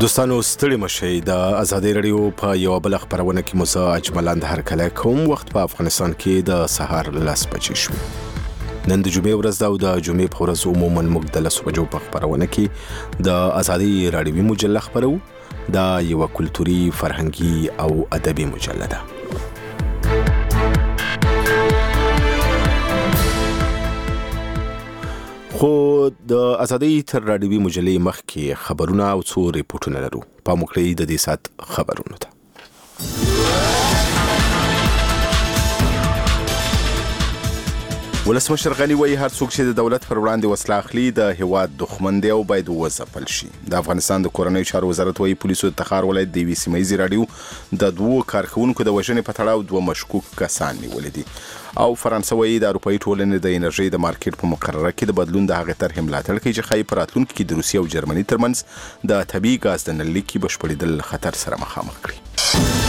دوستانو ستړي مشئ د ازادي رادیو په یو بل خبرونه کې مو زه اجمل هرکله کوم وخت په افغانستان کې د سهار 10 بجې شو. نن د جمعې ورځ ده او د جمعې په ورځ عموما موږ د 10 بجو په خبرونه کې د ازادي رادیوي مجله خبرو. دا یو کلتوري فرهنګي او ادبي مجله ده. خو د ازادي تر رادیوي مجلې مخکې خبرونه او څو ریپورتونه لرو. په موکړی د دې سات خبرونه ده. ولسمشر غني وایي هر څوک چې د دولت پر وړاندې وسله اخلي د هیواد دښمن دی او باید وځپل شي. د افغانستان د کورنیو چارو وزارت وایي پولیسو د تخار ولایت د یوې سیمه ییزې راډیو د 2 کارکونکو د وژنې په تړاو 2 مشکوک کسان نیولي دي. او فرانسه وایي د اروپایي ټولنې د انرژي د مارکیټ په مقرره کې د بدلون د هغې طرحې ملاتړ کوي چې ښایي په راتلونکي کې د روسیې او جرمني ترمنځ د طبیعي ګاز د نل لیکې بشپړېدل له خطر سره مخامخ کړي.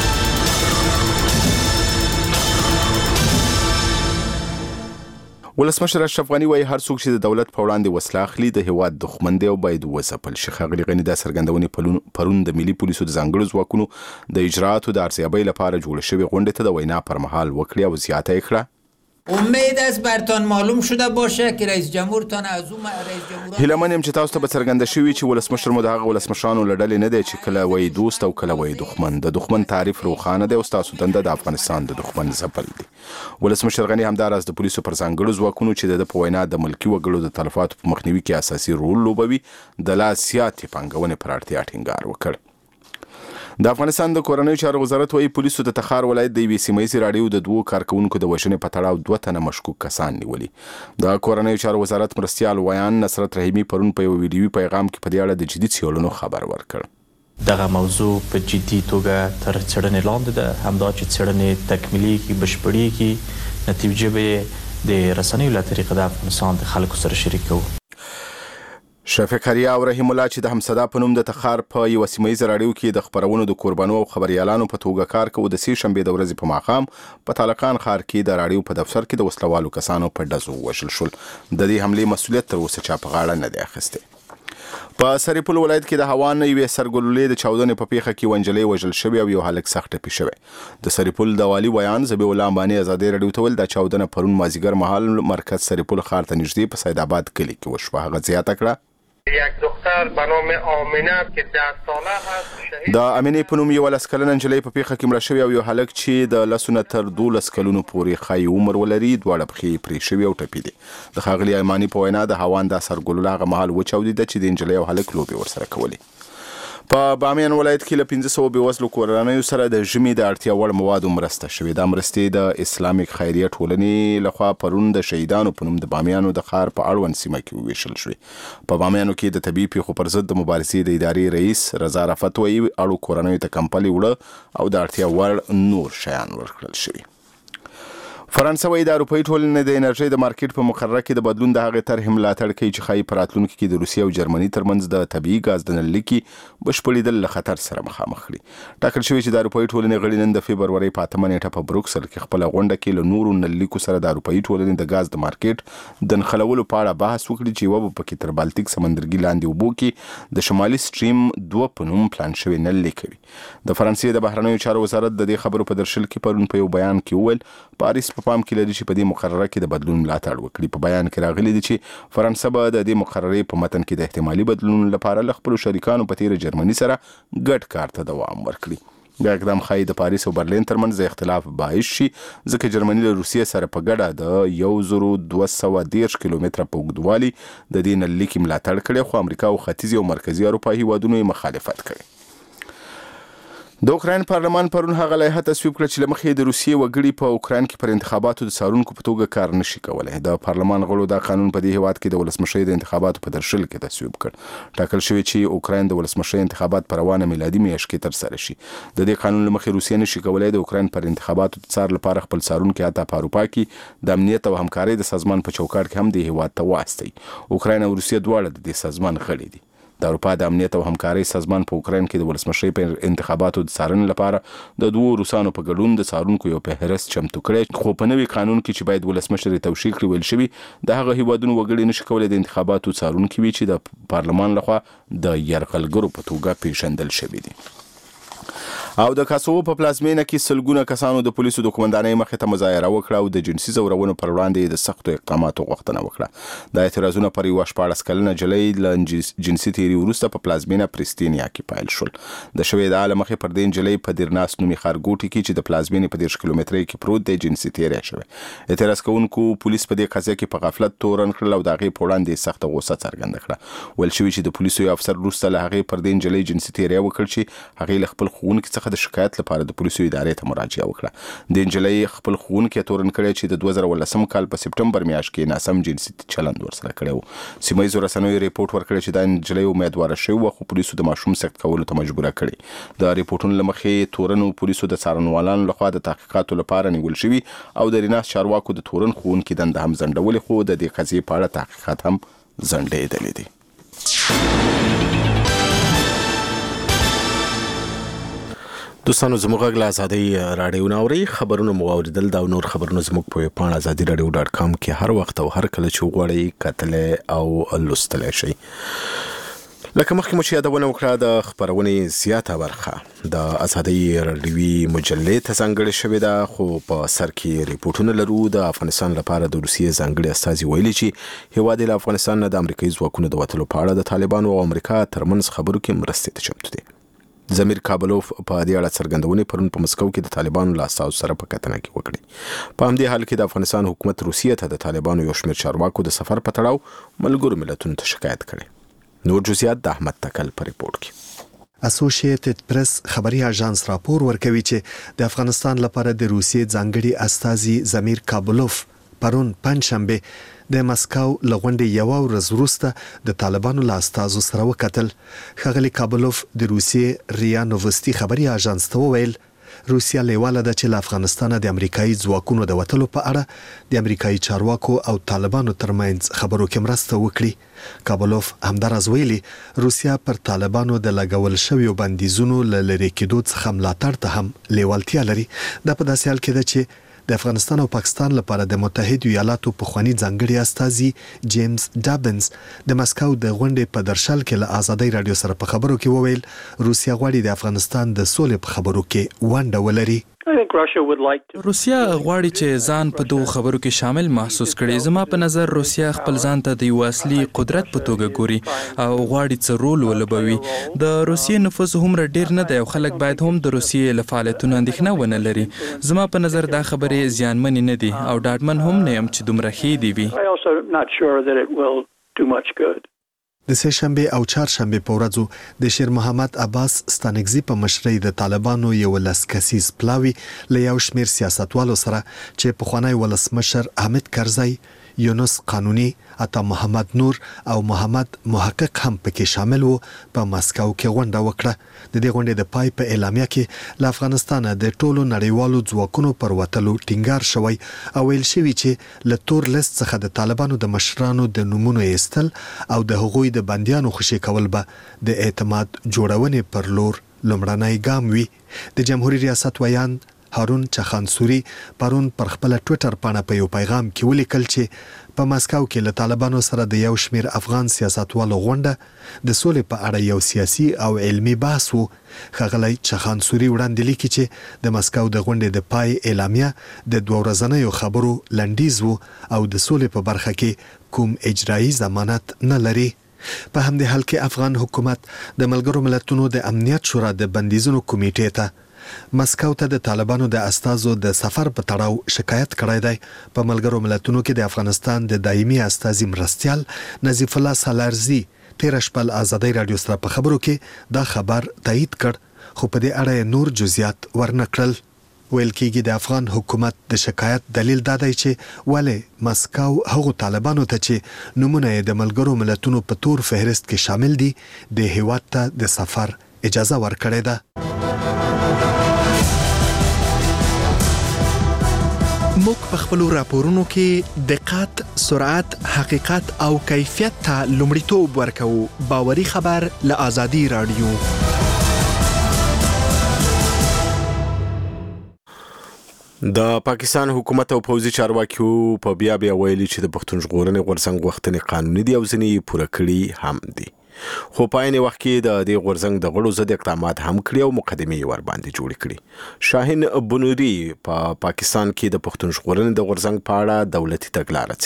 ولسمشر اشرف غني وایي هر څوک چې د دولت په وړاندې وسله اخلي د هیواد دښمن دی او باید وځپل شي. ښاغلي غني دا څرګندونې پرون د ملي پولیسو د ځانګړو ځواکونو د اجرااتو د ارزیابۍ لپاره جوړ شوې غونډې ته د وینا پر مهال وکړې او زیاته یې کړه. امید است برتان معلوم شده باشه که رئیس جمهورتان از اون رئیس جمهور هیله من یم چې تاسو ته به څرګنده شوي چې ولسمشر مو د هغه ولسمشرانو له ډلې نه دی چې کله وایي دوست او کله وایي دښمن. د دښمن تعریف روښانه دی او ستاسو دنده د افغانستان د دښمن ځپل دی. ولسمشر غني همداراز د پولیسو پر ځانګړو ځواکونو چې د په وینا د ملکي وګړو د تلفاتو په مخنیوي کې اساسي رول لوبوي د لا زیاتې پانګونې پر اړتیا ټینګار وکړ. د افغانستان د کورنیو چارو وزارت وایي پولیسو د تخار ولایت د یوې سیمه ییزې راډیو د 2 کارکونکو د وژنې په تړاو 2 تنه مشکوک کسان نیولي. د کورنیو چارو وزارت مرستیال ویان نصرت رحیمي پرون په یو ویډیوي پیغام کې په دې اړه د جدي څېړنو خبر ورکړ. دغه موضوع په جدي توګه تر څېړنې لاندې ده. همدا چې څېړنې تکمیلېږي بشپړېږي نتیجه به د رسنیو له طریقې د افغانستان د خلکو سره شریکوو. شفیق حریا او رحیم الله چې د همصدا په نوم د تخار په یو سیمه ییزه راډیو کې د خبرونو د قربانو او خبريالانو په توګه کار کوي د سې شنبې د ورځې په ماښام په طالقان ښار کې د راډیو په دفتر کې د وسلوالو کسانو په ډزو وشل شول. د دې حملې مسؤلیت تر اوسه چا په غاړه نه دی اخیستی. په سرپل ولایت کې د هوان یوې سرګلولې د چاودنې په پیښه کې ونجلې وژل شوی او یو هلک سخت ټپي شوی. د سرپل د والي ویان زبیح الله امبانی ازادي رادیو ته ویل د چاودنه پرون مازیګر مهال مرکز سرپل ښار ته نږدې په سید آباد کلي کې وشوه. هغه زیاته کړه یک دختر به نام آمینه که 10 ساله هست د امینې په نوم یو 10 کلنه نجلۍ په پیښه کې مړه شوې او یو هلک چې د 10 نه تر 12 کلونو پورې ښایي عمر ولري دواړه پښې پرې شوي او ټپي دي. د ښاغلي ایماني په وینا د هوان د سرګلوله هغه مهال وچاودېده چې د نجلۍ او هلک لوبې ورسره کولې. په بامیان ولایت کې له 500 بېوزلو کورنیو سره د ژمي د اړتیا وړ موادو مرسته شوې. دا مرستې د اسلامیک خیریه ټولنې لخوا پرون د شهیدانو په نوم د بامیانو د ښار په اړوند سیمه کې وویشل شوې. په بامیانو کې د طبیعي پیښو پر ضد د مبارزې د ادارې رئیس رضا رفت وایي اړو کورنیو ته کمپلې وړه او د اړتیا وړ نور شیان ورکړل شوي. فرانسه وایي د اروپایي ټولنې د انرژي د مارکیټ په مقرره کې د بدلون د هغې طرحې ملاتړ کوي چې ښایي په راتلونکي کې د روسیې او جرمني ترمنځ د طبیعي ګاز د نل لیکې بشپړېدل له خطر سره مخامخ کړي. ټاکل شوي چې د اروپایي ټولنې غړي نن د فبرورۍ په 8 نیټه په بروکسل کې خپله غونډه کې له نورو نل لیکو سره د اروپایي ټولنې د ګاز د مارکیټ د نښلولو په اړه بحث وکړي چې یوه به پکې تر بالتیک سمندرګي لاندې اوبو کې د شمالي سټریم 2 په نوم پلان شوی نل لیک وي. د فرانسې د بهرنیو چارو وزارت د دې خبرو په درشل کې پرون په یو بیان کې وویل پاریس په پام کې لري چې په دې مقرره کې د بدلون ملاتړ وکړي. په بیان کې راغلي دي چې فرانسه به د دې مقررې په متن کې د احتمالي بدلون لپاره له خپلو شریکانو په تیره جرمني سره ګډ کار ته دوام ورکړي. دا اقدام ښایي د پاریس او برلین ترمنځ د اختلاف باعث شي ځکه جرمني له روسیې سره په ګډه د 1210 کیلومتره په اوږدوالي د دې نل لیکې ملاتړ کړی خو امریکا او ختیځې او مرکزي اروپا هیوادونو یې مخالفت کړی. د اوکراین پارلمان پرون هغه لایحه تصویب کړه چې له مخې د روسیې وګړي په اوکراین کې پر انتخاباتو د څارونکو په توګه کار نشي کولی. د پارلمان غړو دا قانون په دې هیواد کې د ولسمشۍ د انتخاباتو په درشل کې تصویب کړ. ټاکل شوی چې اوکراین د ولسمشۍ انتخابات په روانه میلادي میاشت کې ترسره شي. د دې قانون له مخې روسیې نشي کولی د اوکراین پر انتخاباتو د څار لپاره خپل څارونکي حتی په اروپا کې د امنیت او همکارۍ د سازمان په چوکاټ کې هم د هیواد ته واستوي. اوکراین او روسیې دواړه د دې سازمان غړي دي. د اروپا د امنیت او همکارۍ سازمان په اوکراین کې د ولسمشرۍ په انتخاباتو د څارنې لپاره د دوو روسانو په ګډون د څارونکو یو فهرست چمتو کړی، خو په نوي قانون کې چې باید ولسمشر توشیح کړي ویل شوي د هغه هیوادونو وګړي نشي کولای د انتخاباتو څارونکي وي چې د پارلمان لخوا د یرغلګرو په توګه پیژندل شوي دي. او د کاسوو په پلازمینه کې سلګونه کسانو د پولیسو د قومندانۍ مخې ته مظاهره وکړه او د جنسي ځورونو پر وړاندې د سختو اقداماتو غوښتنه وکړه. دا اعتراضونه پر یوه 14 کلنه جلۍ له جنسي تیري وروسته په پلازمینه پریستینیا کې پیل شول. د شوې د عالم مخې پر دې نجلۍ په دیرناس نومي ښارګوټي کې چې د پلازمینې په 10 کیلومترۍ کې پروت دی جنسي تیری شوی. اعتراض کوونکو پولیس په دې قضیه کې په غفلت تورن کړل او د هغې په وړاندې سخته غوسه څرګنده کړه. ویل شوي چې د پولیسو یو افسر وروسته له هغې پر دې نجلۍ جنسي تیری وکړ چې هغې له خپل ښوونکي څخه د شکایت لپاره د پولیسو ادارې ته مراجعه وکړه. د نجلۍ خپل ښوونکي تورن کړی چې د 2018 کال په سپټمبر میاشت کې ناسم جنسي چلند ورسره کړی و. سیمه ییزو رسنیو ریپورت ورکړی چې دا نجلۍ امیدواره شوې وه خو پولیسو د ماشوم سخت کولو ته مجبوره کړې. د ریپورتونو له مخې تورنو پولیسو د څارنوالانو لخوا د تحقیقاتو لپاره نیول شوي او د ریناس چارواکو د تورن ښوونکي دنده هم ځنډولې، خو د دې قضیې په اړه تحقیقات هم ځنډېدلي دي. دوستانو زموږ غږ له ازادۍ راډیو نه اورئ. خبرونه مو اوریدل دا او نور خبرونه زموږ په ویبپاڼه azadiradio.com کې هر وخت او هر کله چې وغواړئ کتلی او لوستلی شئ. لکه مخکې مو چې یادونه وکړه د خپرونې زیاته برخه د ازادۍ راډیوي مجلې ته ځانګړې شوې ده، خو په سر کې ریپورټونه لرو. د افغانستان لپاره د روسیې ځانګړي استازي ویلي چې هیواد له افغانستان نه د امریکایي ځواکونو د وتلو په اړه د طالبانو او امریکا ترمنځ خبرو کې مرستې ته چمتو دي. زمیر کابلوف په دې اړه څرګندونې پرون په مسکو کې د طالبانو له استازو سره په کتنه کې وکړې. په همدې حال کې د افغانستان حکومت روسیې ته د طالبانو یو شمېر چارواکو د سفر په تړاو ملګرو ملتونو ته شکایت کړی. نور جزئیات د احمد تکل په ریپورت کې. اسوسییټډ پریس خبري اژانس راپور ورکوي چې د افغانستان لپاره د روسیې ځانګړي استازي زمیر کابلوف پرون پنځشنبه د مسکو لغونډې یو ورځ وروسته د طالبانو له استازو سره وکتل. ښاغلي کابلوف د روسیې ریا نووستي خبري اژانس ته وویل روسیا لیواله ده چې له افغانستانه د امریکایي ځواکونو د وتلو په اړه د امریکایي چارواکو او طالبانو ترمنځ خبرو کې مرسته وکړي. کابلوف همداراز ویلي روسیا پر طالبانو د لګول شویو بندیزونو له لرې کېدو څخه ملاتړ ته هم لیوالتیا لري. دا په داسې حال کې ده چې د افغانستان او پاکستان لپاره د متحده ایالاتو پخوانی ځانګړي استازي جیمز ډابنز د مسکو د غونډې په درشل کې له ازادۍ رادیو سره په خبرو کې وویل روسیا غواړي د افغانستان د سولې په خبرو کې ونډه ولري. روسیا غواړي چې ځان په دوه خبرو کې شامل محسوس کړي. زما په نظر روسیا خپل ځان ته د یو اصلي قدرت په توګه ګوري او غواړي چې رول ولوبوي. د روسیې نفوس هم ډیر نه دی او خلک باید هم د روسیې له فعالیتونو اندېښنه ونه لري. زما په نظر دا خبرې زیانمنې نه دي او ډاډمن هم نه یم چې دومره ښې دي وي. د سهشنبه او چهارشنبه په ورځو د شیر محمد عباس ستانکزي په مشرۍ د طالبانو یو لسکسیز پلاوی له یو شمېر سیاستوالو سره چې پخوانی ولسمشر حامد کرزی، یونس قانوني، عطا محمد نور او محمد محقق هم پکې شامل وو په مسکو کې غونډه وکړه. د دې غونډې د پای په اعلامیه کې له افغانستانه د ټولو نړیوالو ځواکونو پر وتلو ټینګار شوی او ویل شوی چې له تور لیست څخه د طالبانو د مشرانو د نومونو ایستل او د هغوی د بندیانو خوشي کول به د اعتماد جوړونې پر لور لومړنی ګام وي. د جمهوریت ریاست ویان هارون چخانسوري پرون پر خپل ټوئیټر باندې په یو پیغام کې ولیکل چې په مسکو کې له طالبانو سره د یو شمېر افغان سیاستوالو غونډه د سولې په اړه یو سیاسي او علمي بحث وو. ښاغلی چخانسوري وړاندې لیکي چې د مسکو د غونډې د پای اعلامیه د دوه ورځنیو خبرو لنډیز وو او د سولې په برخه کې کوم اجرایي ضمانت نه لري. په همدې حال کې افغان حکومت د ملګرو ملتونو د امنیت شورا د بندیزونو کمیټې ته مسکو ته د طالبانو د استازو د سفر په تړاو شکایت کړی دی. په ملګرو ملتونو کې د افغانستان د دایمي استازي مرستیال نظیف الله سالارزي تیر شپه ازادۍ رادیو سره په خبرو کې دا خبر تایید کړ، خو په دې اړه نور جزئیات ورنکړل. ویل کېږي د افغان حکومت د شکایت دلیل دا دی چې ولې مسکو هغو طالبانو ته چې نومونه یې د ملګرو ملتونو په تور فهرست کې شامل دي د هیواد ته د سفر اجازه ورکړې ده. موږ په خپل راپورونو کې دقت، سرعت، حقیقت او کیفیت ته لومړیتوب ورکوو. باوري خبر له آزادي رادیو. د پاکستان حکومت او پوځي چارواکیو په بیا ویلي چې د پښتون ژغورنې غورځنګ غوښتنې قانوني دي او ځینې پوره کړي هم دي. خو په عین وخت کې د دې غورځنګ د غړو ضد اقدامات هم کړي او مقدمې ور باندې جوړ کړي. شاهین بنوري په پاکستان کې د پښتون ژغورنې د غورځنګ په اړه دولتي تګلارې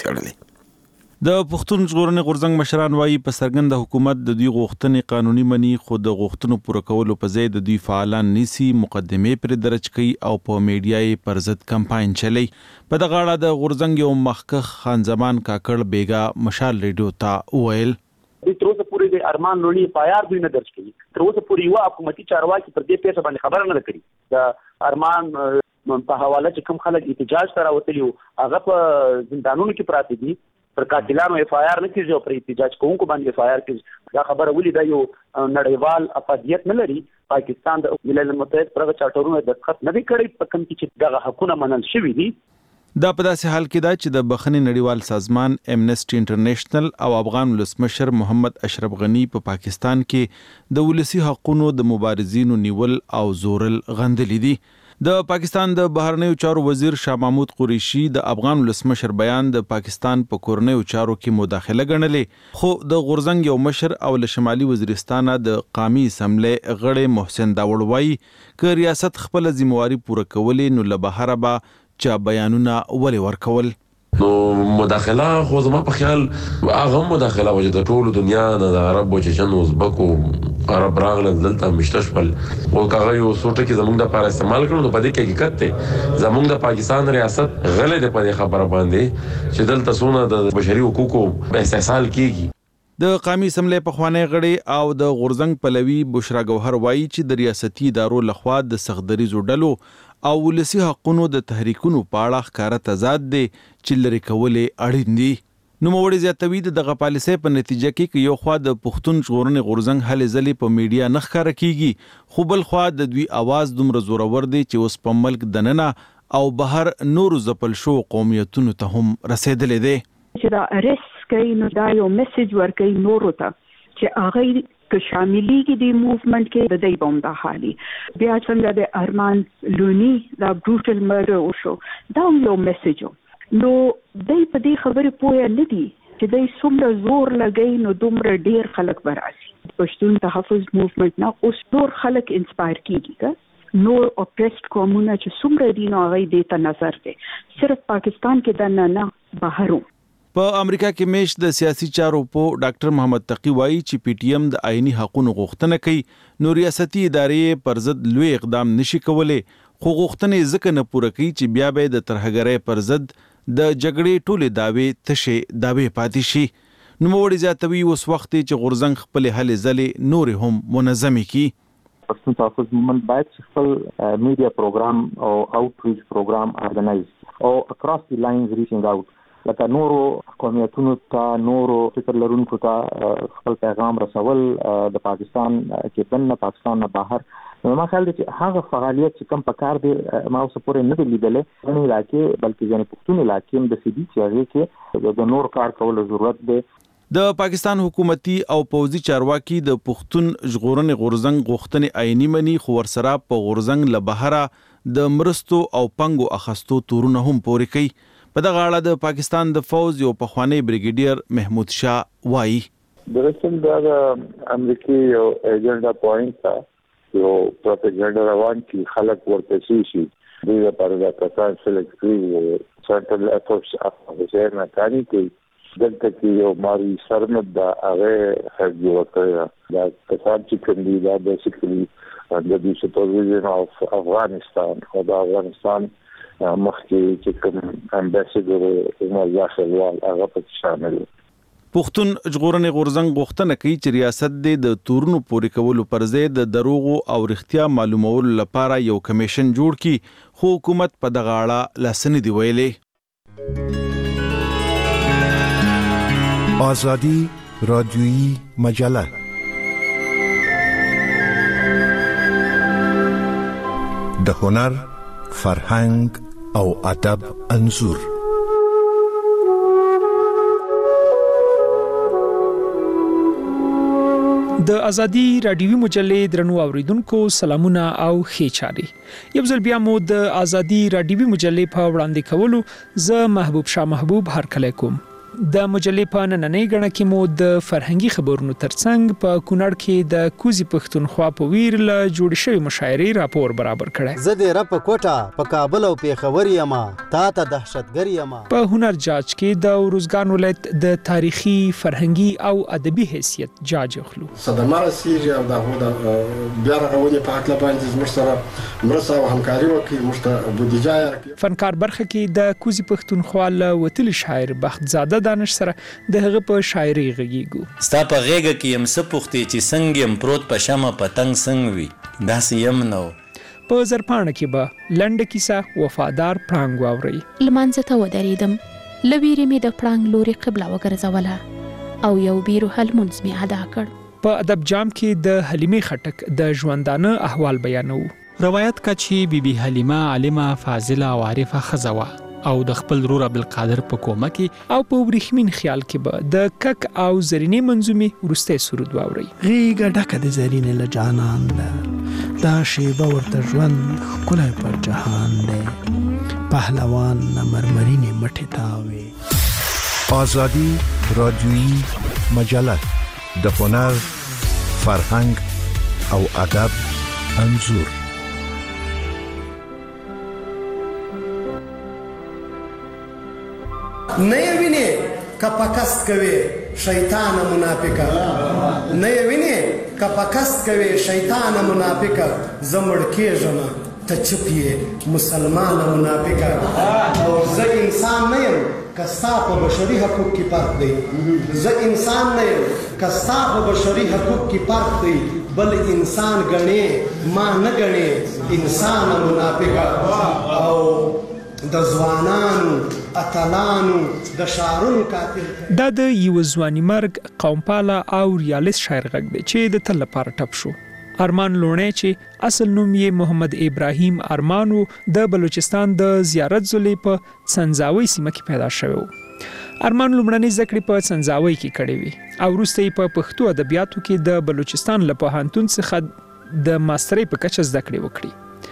څېړلې. د پښتون ژغورنې غورځنګ مشران وایي په څرګنده حکومت د دوی غوښتنې قانوني مني، خو د غوښتنو پوره کولو په ځای د دوی فعالان نیسي، مقدمې پر درج کوي او په میډیا یې پر ضد کمپاین چلی. په دغه اړه د غورځنګ یو مخکښ خان زمان کاکړ بیګا مشال ریډیو ته وویل تر اوسه پورې د ارمان لونی پایار دوی نه درج کړي. تر اوسه پورې یو حکومتي چارواکي پر دې پیسه باندې خبره نه کړي. د ارمان په حواله چې کوم خلک احتجاج سره وتلی هغه په زندانونو کې پراته دي، پر قاتلانو اف آی آر نه کیږي او پر احتجاج کوونکو باندې اف آی آر کیږي. دا خبره ولې دا یو نړیوال افادیت نه لري. پاکستان د ملل متحد پر چارټرونو دستخط نه کړي په کوم کې چې دغه حقونه منل شوي دي. دا په داسې حال کې دا چې د بخښنې نړیوال سازمان امنیسټي انټرنیشنل او افغان ولسمشر محمد اشرف غنی په پاکستان کې د ولسی حقوقو د مبارزینو نیول او زورل غندلې دي. د پاکستان د بهرنیو چارو وزیر شاه محمود قریشي د افغان ولسمشر بیان د پاکستان په کورنیو چارو کې مداخله ګڼلې، خو د غورځنګ یو مشر او له شمالي وزیرستان د قومي اسمبلی غړی محسن داوړ وایي ک ریاست خپل ذمہواری پوره کولې نو له بهر به چا بیانونه ولې ورکول. نو مداخله خو زما په خیال هغه مداخله وجه د ټولو دنیا نه د عرب او چچن او ازبکو عرب راغله دلته مشتشپل او هغه یو څوټه کې زمونږ د لپاره استعمال کړو. په دې کې حقیقت ته زمونږ د پاکستان ریاست غلې ده په خبره باندې چې دلته سونه د بشري حقوقو استحصال کیږي. د قومي اسمبلی په خوانی غړي او د غورځنګ پلوي بشرا ګوهر وایي چې د ریاستي ادارو لخوا د سخدریزو ډلو او ولسی حقونو د تحریکونو په اړه ښکاره تضاد دی چې لري کولې اړین دي. نوموړي زیاتوي دغه پالیسۍ په نتیجه کې یو خوا د پښتون ژغورنې غورځنګ هلې ځلې په میډیا نه ښکاره کیږي، خو بل خوا د دوی आवाज دومره زورور دی چې اوس په ملک دننه او بهر نورو ځپل شو قومیتونو ته هم رسیدلې دی. چې دا ارست کوي نو دا یو میسج ورکوي نورو ته چې هغه که شاملېږي د موومنټ کې د دې بوم د حالي بیا څنګه د ارمان لونی دا بروټل مرډر وشو. دا یو میسج نو دای په دې خبره پوهه نه دي چې دای څومره زور لګي نو دومره ډیر خلک براسي. پښتون تحفظ موومنټ نه اوس ډور خلک انسپایر کیږي نور اپریسټ قومونه چې څومره دي نو هغه دې ته نظر دي صرف پاکستان کې نه بهرو. په امریکا کې میش د سیاسي چارو په ډاکټر محمد تقی وایي چې پی ټی ایم د آئینی حقوقو غوښتنه کوي، نو ریاستي ادارې پر ضد لوی اقدام نشي کولای، خو غوښتنې ځکه نه پوره کوي چې بیا به د ترهګرۍ پر ضد د جګړې ټولې داوی تشه داوی پاتې شي. نوموړي زیاتوي اوس وخت چې غورځنګ خپل هلې ځلې نور هم منظمي کړي. پښتون تحفظ موومنټ باید خپل میډیا پروګرام او اوټریچ پروګرام ارګنایز او اکراس دی لاینز ریچینګ اوټ لکه نورو قومیتونو ته نورو فکر لرونکو ته خپل پیغام رسول د پاکستان کې دننه پاکستان نه بهر. ما خیال دی چې هغه فعالیت چې کم پکار دی ما اوس پورې نه دی لیدلې په علاقې بلکې ځنې پښتون علاقې هم د سیدي چې هغه کې د نور کار کولو ضرورت دی. د پاکستان حکومتي او پوځي چارواکي د پښتون ژغورنې غورځنګ غوښتنې عیني مني، خو ورسره په غورځنګ له بهره د مرستو او پنګو اخستو تورونه هم پورې کوي. په دغه اړه د پاکستان د فوج یو پخوانی بریګیډیر محمود شاه وایي درسته دا امریکای یو ایجنډا پوینټ تا یو پروپاګاندا روان کی خلک ورته شي دوی لپاره دا کسان سلیکټ کړي سنټرل افورس افغانستان نه کاری کوي دلته کې یو ماري سرمد دا هغه هغه ورته دا کسان چې کوي دا بیسیکلی د دې سپورټ اف افغانستان خو دا افغانستان مخکې چې کوم امباسډر عمر ځاخلوال هغه پکې شامل دي. پښتون ژغورنې غورځنګ غوښتنه کوي چې ریاست د تورونو پورې کولو پر ځای د دروغو او رښتیا معلومولو لپاره یو کمیشن جوړ کړي، خو حکومت په دغه اړه لاس نه دی ویلي. آزادی رادیویی مجله د هنر، فرهنګ او ادب انځور. د ازادي رادیوي مجلې درنو اوریدونکو سلامونه او ښه چاري. یو ځل بیا مو د ازادي رادیوي مجلې په وړاندې کولو زه محبوب شاه محبوب هرکلی کوم. د مجلې په نننۍ غړنه کې مو د فرهنګي خبرونو ترڅنګ په کونړ کې د کوزي پښتونخوا په ویر له جوړ شوی مشاعرې راپور برابر کړی. زه د رپ کوټه په کابل او پیښور یم تا ته دهشتګر یم. په هنر جاج کې د روزګان ولایت د تاریخي فرهنګي او ادبي حیثیت جاج اخلو. صدمه رسیږي او د بیا رغونې په حق باندې زموږ سره مرسته او همکاري وکړي، موږ ته بودیجه راکړي. فنکار برخه کې د کوزي پښتونخوا له وتلي شاعر بخت زاده دانش سره د هغه په شاعري غږیږو. ستا په غېږه کې يم څه پوښتې چې څنګه يم پروت په شمه پتنګ څنګه وي داسې يم نو. په زرپاڼه کې به لنډه کیسه وفادار پړانګ واوري. لمانځه ته ودرېدم، له ویرې مې د پړانګ لوري قبله وګرځوله او یو بیروحه لمونځ مې ادا کړ. په ادب جام کې د حلیمې خټک د ژوندانه احوال بیانو. روایت کا چې بیبي حلیمه عالمه فاضله او عارفه ښځه وه او د خپل رور عبدالقادر په کومه کې او په ورېښمین خیال کې به د کک او زرینې منظومې وروستی سرود واورئ. غېږه ډکه د زرینې له جانان ده، دا شیبه ورته ژوند ښکلی پر جهان دی، پهلوان نه مرمرینې مټې تاوې. آزادی رادیویی مجله د هنر، فرهنګ او ادب انځور. نه یې ویني که په قصد کوي شیطانه منافقه، نه یې ویني که په قصد کوي شیطانه منافقه، زه مړ کېږم ته چپ یې مسلمانه منافقه. او زه انسان نه یم که ستا په بشري حقوق کې فرق دی، زه انسان نه یم که ستا په بشري حقوق کې فرق دی، بل انسان ګڼې ما نه ګڼې انسانه منافقه. او د ځوانانو اتلانو د شعرونو قاتل دا د یو ځواني مرګ قومپاله او ریالیست شاعر غږ دی چې د تل لپاره ټپ شو. ارمان لوڼی چې اصل نوم یې محمد ابراهیم ارمان و د بلوچستان د زیارت ضلع په څنځاوۍ سیمه کې پیدا شوی و. ارمان لومړنۍ زده کړې په څنځاوۍ کې کړې وې او وروسته یې په پښتو ادبیاتو کې د بلوچستان له پوهنتون څخه د ماسترۍ په کچه زده کړې وکړې.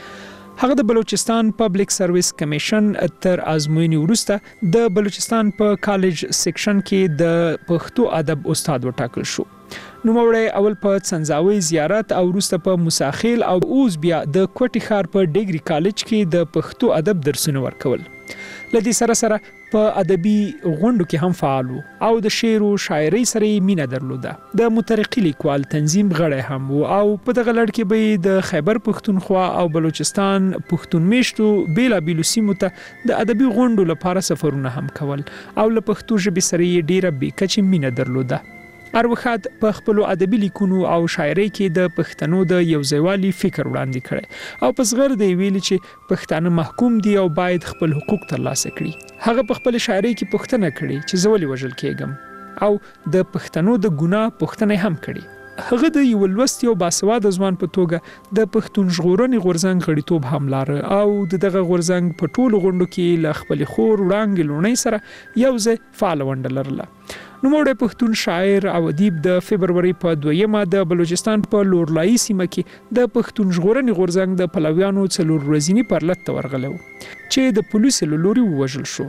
هغه د بلوچستان پبلک سرویس کمیشن تر ازموینې وروسته د بلوچستان په کالج سیکشن کې د پښتو ادب استاد وټاکل شو. نوموړی اول په څنځاوۍ زیارت او وروسته په موساخیل او اوس بیا د کوټي ښار په ډیګري کالج کې د پښتو ادب درسونه ورکول. له دې سره سره په ادبي غونډو کې هم فعال و او د شعر او شاعرۍ سره یې مینه درلوده. د مترقي لیکوال تنظیم غړی هم و او په دغه لړ کې به د خیبر پښتونخوا او بلوچستان پښتون میشتو بیلابیلو سیمو ته د ادبي غونډو لپاره سفرونه هم کول او له پښتو ژبې سره یې ډیره بې کچې مینه درلوده. اروښاد په خپلو ادبي لیکونو او شاعرۍ کې د پښتنو د یوځایوالي فکر وړاندې کړی او په صغر دی ویلي چې پښتانه محکوم دي او باید خپل حقوق ترلاسه کړي. هغه په خپل شاعرۍ کې پوښتنه کړې چې زه ولې وژل کېږم او د پښتنو د ګناه پوښتنه هم کړې. هغه د یو لوستي او باسواده ځوان په توګه د پښتون ژغورنې غورځنګ غړیتوب هم لاره او دغه غورځنګ په ټولو غونډو کې له خپل خور وړانګې لوڼۍ سره یو ځای فعال ونډه لرله. نوموړی پښتون شاعر او ادیب د فبروري په 2 د بلوچستان په لورلایي سیمه کې د پښتون ژغورنې غورځنګ د پلویانو 4 ورځني پرلط ته ورغلی و چې د پولیسو له لوري ووژل شو.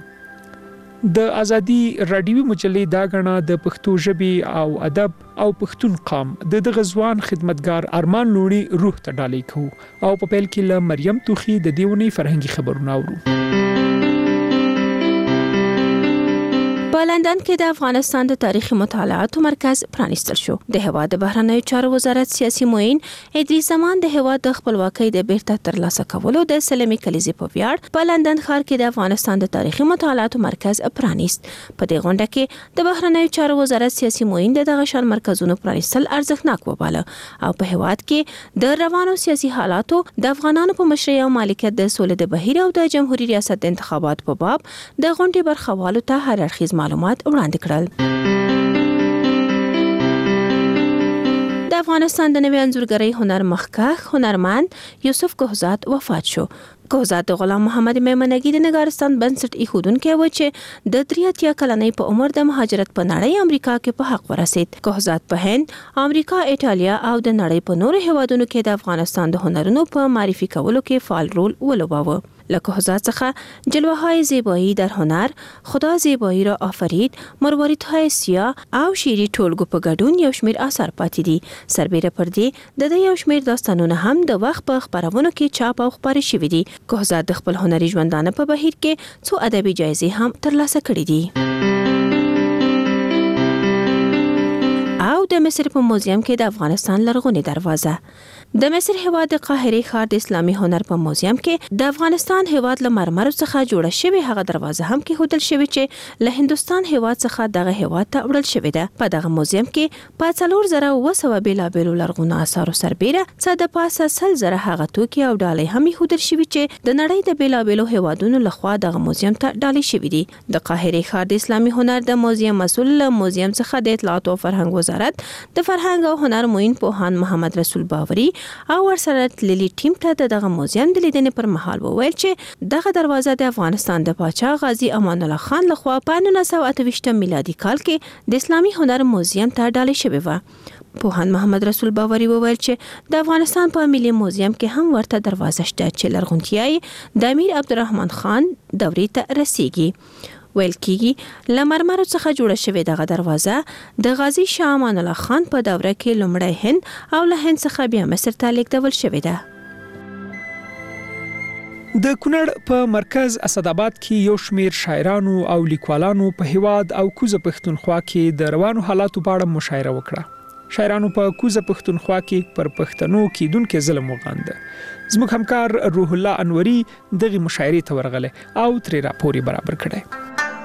د ازادي رادیوي مجلې دا غړنه د پښتو ژبې او ادب او پښتون قام د دغه ځوان خدمتګار ارمان لوڼي روح ته ډالۍ کوو او په پیل کې له مریم توخي د دیونی فرهنګي خبرونه اورو. په لندن کې د افغانستان د تاریخي مطالعاتو مرکز پرانیستل شو. د هیواد د بهرنیو چارو وزارت سیاسي معین ادریس زمان د هیواد د خپلواکۍ د بیرته ترلاسه کولو د سلمي کلیزې په ویاړ په لندن ښار کې د افغانستان د تاریخي مطالعاتو مرکز پرانیست. په دې غونډه کې د بهرنیو چارو وزارت سیاسي معین د دغه شان مرکزونو پرانیستل ارزښتناک وباله او په هیواد کې د روانو سیاسي حالاتو د افغانانو په مشرۍ او مالکیت د سولې د بهیر او د جمهوریت ریاست د انتخابات په باب د غونډې برخوالو ته هر اړخیز معلومات وړاندې کړل. د افغانستان د نوي انځورګرۍ هنر مخکښ هنرمند یوسف کوهزاد وفات شو. کوزات غلام محمد میمنګي د نګارستان بنسټ ایښودونکي و چې د 83 کلنۍ په عمر د مهاجرت په نړۍ امریکا کې په حق ورسید. کوزات په هند، امریکا، ایټالیا او د نړۍ په نورو هیوادونو کې د افغانستان د هنرونو په معرفي کولو کې فعال رول ولوباوه. له کوزات څخه جلوه‌های زیبایی در هنر، خدا زیبایی را آفرید، مرواریدهای سیاه او شیری ټولګو په ګډون یو شمېر آثار پاتې دي. سربیره پر دې د یو شمېر داستانونه هم د وخت په خپرونو کې چاپ او خپاره شوي دي. کوزات د خپل هنري ژوندانه په بهیر کې څو ادبي جایزې هم ترلاسه کړې دي. او د مصر په موزیم کې د افغانستان لرغونی دروازه. د مصر هیواد د قاهره ښار د اسلامي هنر په موزیم کې د افغانستان هیواد له مرمرو څخه جوړه شوی هغه دروازه هم کې هودل شوی چې له هندستان هیواد څخه دغه هیواد ته وړل شوی ده. په دغه موزیم کې په 4200 بیلابیلو لرغونو آثارو سربیره څه د پاسه 100,000 هغه توکي او ډالۍ هم هودل شوی چې د نړۍ د بیلابیلو هیوادونو لخوا دغه موزیم ته ډالۍ شوی دي. د قاهره ښار د اسلامي هنر د موزیم مسؤل موزیم څخه د اطلاعات او فرهنګ وزارت د فرهنګ او هنر معین پوهان محمد رسول باوري او ورسره تللی ټیم ته دغه موزیم د لیدنې پر مهال وویل چې دغه دروازه د افغانستان د پاچا غازی امان الله خان لخوا په 1928 میلادي کال کې د اسلامي هنر موزیم ته ډالۍ شوی و. پوهان محمد رسول باوري وویل چې د افغانستان په ملي موزیم کې هم ورته دروازه شته چې لرغونتیای د امیر عبدالرحمن خان دورې ته رسیږي. ویل کېږي له مرمرو څخه جوړه شوې دغه دروازه د غازی شاه امان الله خان په دوره کې لومړی هند او له هند څخه بیا مصر ته لیږدول شوې ده. د کونړ په مرکز اسداباد کې یو شمېر شاعرانو او لیکوالانو په هیواد او کوزه پښتونخوا کې د روانو حالاتو په اړه مشاعره وکړه. شاعرانو په کوزه پښتونخوا کې پر پښتنو کېدونکو ظلم وغانده. زموږ همکار روح الله انوري دغه مشاعرې ته ورغله او ترې راپور برابر کړی.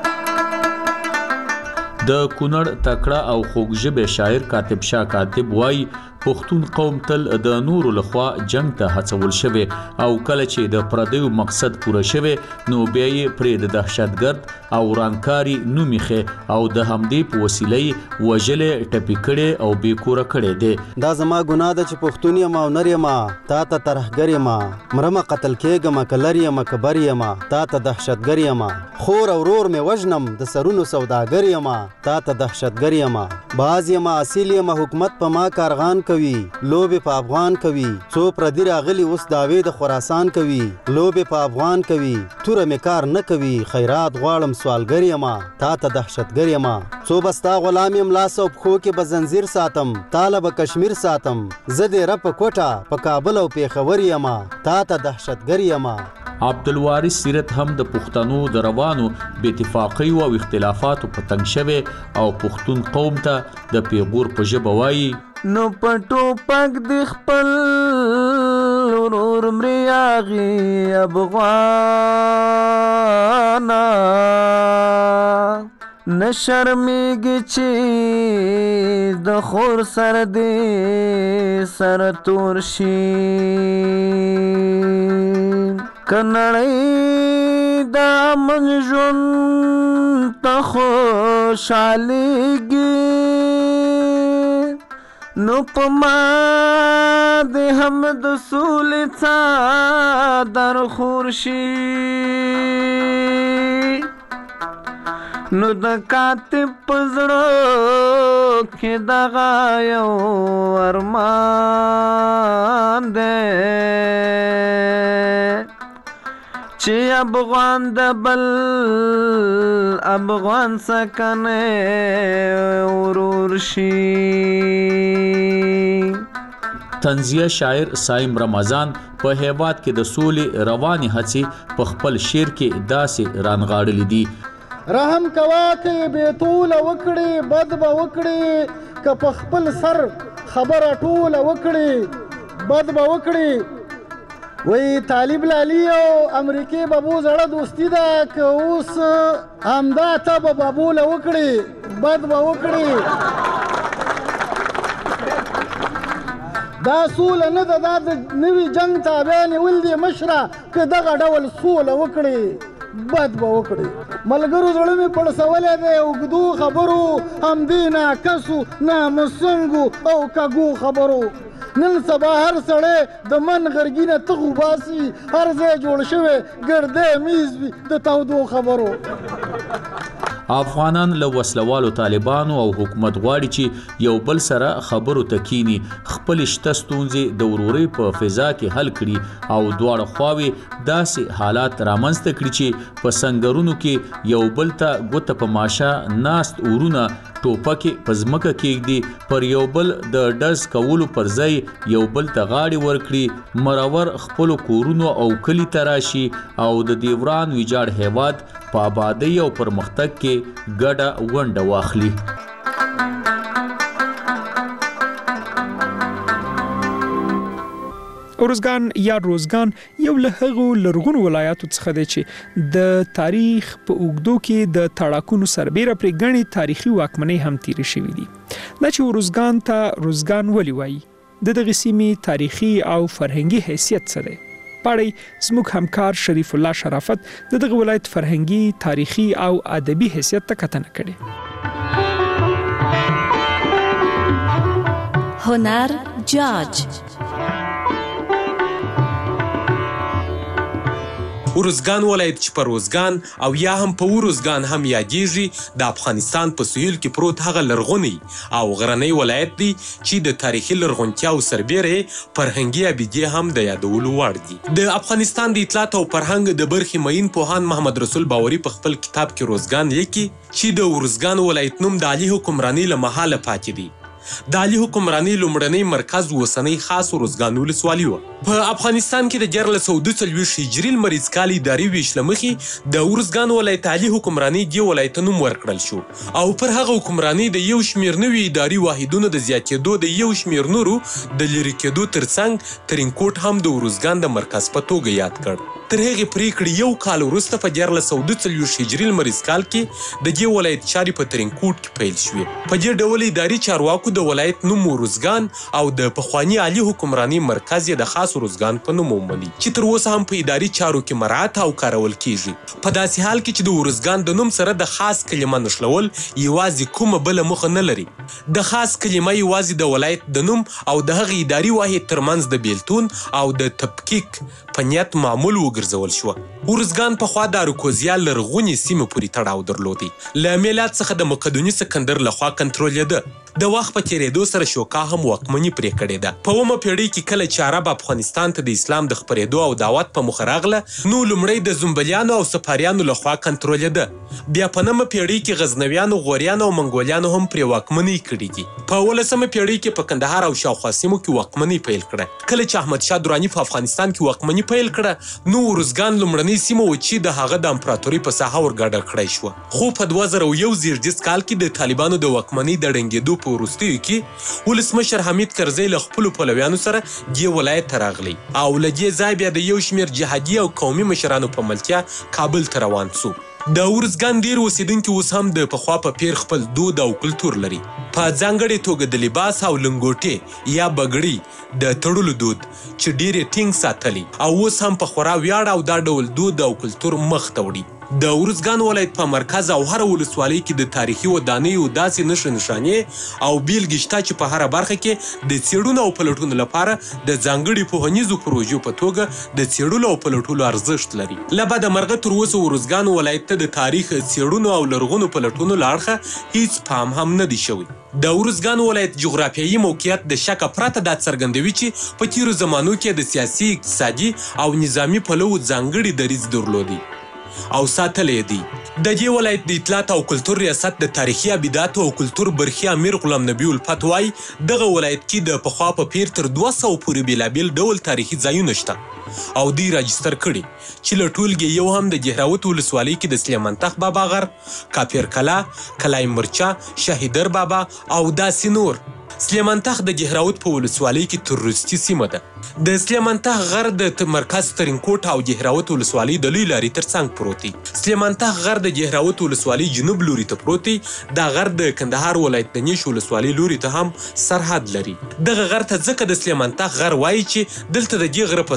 د کونړ تکړه او خوږژبه شاعر کاتب شاه کاتب وای پښتون قوم تل د نورو لخوا جنگ ته هڅول شوی او کله چې د پردیو مقصد پوره شوی نو بیا یې پرې د دهشتګرد او ورانکاري نومېخه او د همدې په وسیلې وژلې ټپي کړي او بې کوره کړي دي. دا زما ګناه ده چې پښتون یم او نر یم، تا ته ترهګر یم، مرمه قتل کېږم که لر یم که بر یم، تا ته دهشتګر یم، خور او ورور مې وژنم د سرونو سوداګر یم، تا ته دهشتګر یم، باز یم اصیل یم، حکومت په ما کارغان کوي، لوبې په افغان کوي، څو پردي راغلي اوس دعوې د خراسان کوي، لوبې په افغان کوي، توره مې کار نه کوي، خیرات غواړم سوالګر یم، تا ته دهشتګر یم، څو بستا غلام یم، لاس او پښو کې به زنځیر ساتم، تاله به کشمیر ساتم، زه دې رب په کوټه په کابل او پیښور یم، تا ته دهشتګر یم. عبدالوارث سیرت هم د پښتنو د روانو بې اتفاقۍ او اختلافاتو په تنګ شوی او پښتون قوم ته د پیغور په ژبه وایي نو پټو پک د خپل ورور مریاغي افغانا نشرمېږي چې د خور سر دې سر تور شي کنړۍ دا من ژوند ته خوشحالېږي نو په ما د هم د سولې څادر خور شي نو د کاتب په زړه کې دغه یو ارمان دی چې افغان د بل افغان سکنه ورور شي. طنزیه شاعر سایم رمضان په هیواد کې د سولې رواني هڅې په خپل شعر کې داسې رانغاړلې دي. رحم کوا که بیتوله وکړي بد به وکړي که په خپل سر خبره ټوله وکړي بد به وکړي. وی طالب لالی او امریکای بابو زړه دوستی ده که اوس همدا ته به بابوله وکړي بد به وکړي. دا سوله نه ده دا د نوي جنګ تابع نیول دي مشره که دغه ډول سوله وکړي بد به وکړي. ملګرو زړه مې پړسولی دی اوږدو خبرو همدې ناکسو نامسنګو او کږو خبرو نن سبا هر سړی د من غرګینه تغو باسي، هر ځای جوړ شوی ګردی میز وي د تودو خبرو. افغانان له وسلوالو طالبانو او حکومت غواړي چې یو بل سره خبرو ته کینی، خپل شته ستونزې د ورورۍ په فضا کې حل کړي او دواړه خواوې داسې حالات رامنځته کړي چې په سنگرونو کې یو بل ته ګوته په ماشه ناست ورونه ټوپکې په ځمکه کېږدي، پر یو بل د ډز کولو پر ځای یو بل ته غاړې ورکړي، مرور خپلو کورونو او کلي ته راشي او د دې وران ویجاړ هیواد په آبادۍ او پرمختګ کې ګډه ونډه واخلي. ارزګان یا روزګان یو له هغو لرغونو ولایاتو څخه دی چې د تاریخ په اوږدو کې د تړاکونو سربیره پرې ګڼې تاریخي واکمنۍ هم تیرې شوې دي. دا چې ارزګان ته روزګان ولې وایي، د دغې سیمې تاریخي او فرهنګي حیثیت څه دی؟ پاړی زموږ همکار شریف الله شرافت د دغه ولایت فرهنګي، تاریخي او ادبي حیثیت ته کتنه کړې. هنر جاج ارزګان ولایت چې په روزګان او یا هم په ورزګان هم یادېږي، د افغانستان په سهیل کې پروت هغه لرغونی او غرنی ولایت دی چې د تاریخي لرغونتیاو سربیره فرهنګي ابدیې هم د یادولو وړ دي. د افغانستان د اطلاعات او فرهنګ د برخې معین پوهان محمد رسول باوري په خپل کتاب کې روزګان لیکي چې د ورزګان ولایت نوم د علي حکمراني له مهاله پاتې دی. د علي حکمراني لومړنی مرکز اوسنۍ خاص ارزګان ولسوالي وه. په افغانستان کې د 1442 هجري لمریز کال اداري ویش له مخې د ارزګان ولایت علي حکمراني دې ولایت ته نوم ورکړل شو او پر هغه حکمراني د یو شمېر نوي اداري واحدونو د زیاتېدو د یو شمېر نورو د لرې کېدو ترڅنګ ترینکوټ هم د ارزګان د مرکز په توګه یاد کړ. تر هغې پرېکړې یو کال وروسته په 1442 هجري لمریز کال کې د دې ولایت چارې په ترینکوټ کې پیل شوې. په دې ډول اداري چارواکو د ولایت نوم ارزګان او د پخواني علي حکمراني مرکز یې د خاص ارزګان په نوم ومني چې تر اوسه هم په اداري چارو کې مراعات او کارول کیږي. په داسې حال کې چې د ارزګان د نوم سره د خاص کلمه نښلول یوازې کومه بله موخه نه لري. د خاص کلمه یوازې د ولایت د نوم او د هغې اداري واحد ترمنځ د بیلتون او د تفکیک په نیت معمول وګرځول شوه. ارزګان پخوا د اراکوزیا لرغونې سیمې پورې تړاو درلودی. له میلاد څخه د مقدوني سکندر لخوا کنټرولېده. د وخت په تیریدو سره شوکا هم واکمني پرې کړې ده. په 9مه پیړۍ کې کله چې عرب افغانستان ته د اسلام د خپرېدو او دعوت په موخه راغله، نو لومړی د زومبلیانو او سفاریانو لخوا کنټرولېده. بیا په 9مه پیړۍ کې غزنویانو، غوریانو او منګولیانو هم پرې واکمني کړې دي. په 18مه پیړۍ کې په کندهار او شاوخوا سیمو کې واکمني پیل کړه. کله چې احمدشاه دراني په افغانستان کې واکمني پیل کړه، نو ارزګان لومړنۍ سیمه و چې د هغه د امپراتورۍ په ساحه ورګډه کړی شوه. خو په 2001 زیږدیز کال کې د طالبانو د واکمنۍ د ړنګېدو په وروستیو کې ولسمشر حمید کرزی له خپلو پلویانو سره دې ولایت ته راغلی او له دې ځای بیا د یو شمېر جهادي او قومي مشرانو په ملتیا کابل ته روان سو. د ارزګان ډېر اوسېدونکي اوس هم د پخوا په پیر خپل دود او کلتور لري. په ځانګړې توګه د لباس او لنګوټې یا بګړۍ د تړلو دود چې ډېرې ټینګ ساتلی او اوس هم په خورا ویاړ او دا ډول دود او کلتور مخ ته وړي. د ارزګان ولایت په مرکز او هر ولسوالۍ کې د تاریخي ودانیو داسې نښې نښانې او بیلګې شته چې په هره برخه کې د څېړنو او پلټنو لپاره د ځانګړي پوهنیزو پروژو په توګه د څېړلو او پلټلو ارزښت لري. له بده مرغه تر اوسه ارزګان ولایت ته د تاریخ، څېړنو او لرغونو پلټنو له اړخه هیڅ پام هم نه دی شوی. د ارزګان ولایت جغرافیایي موقعیت د شکه پرته دا څرګندوي چې په تیرو زمانو کې د سیاسي، اقتصادي او نظامي پلوه ځانګړي دریځ درلودي او ساتلې دي. د دې ولایت د اطلاعات او کلتور ریاست د تاریخي ابداتو او کلتور برخي امیر غلام نبی الفت وایي دغه ولایت کې د پخوا په پیر تر 200 پورې بېلابېل ډول تاریخي ځایونه شته او دوی راجستر کړي چې له ټولګې یو هم د جهراوت ولسوالۍ کې د سلیمان تخت بابا غر، کاپیر کلا، کلای مرچا، شهیدر بابا او داسې نور. سلیمان تخت د جهراوت په ولسوالۍ کې تر وروستي سیمه ده. د سلیمان تخت غر د مرکز ترینکوټ او جهراوت ولسوالۍ د لوی لارې ترڅنګ پروت دی. سلیمان تخت غر د جهراوت ولسوالۍ جنوب لوري ته پروت دی. دا غر د کندهار ولایت د نیش ولسوالۍ لوري ته هم سرحد لري. دغه غر ته ځکه د سلیمان تخت غر وایي چې دلته د دې غره په سر کې د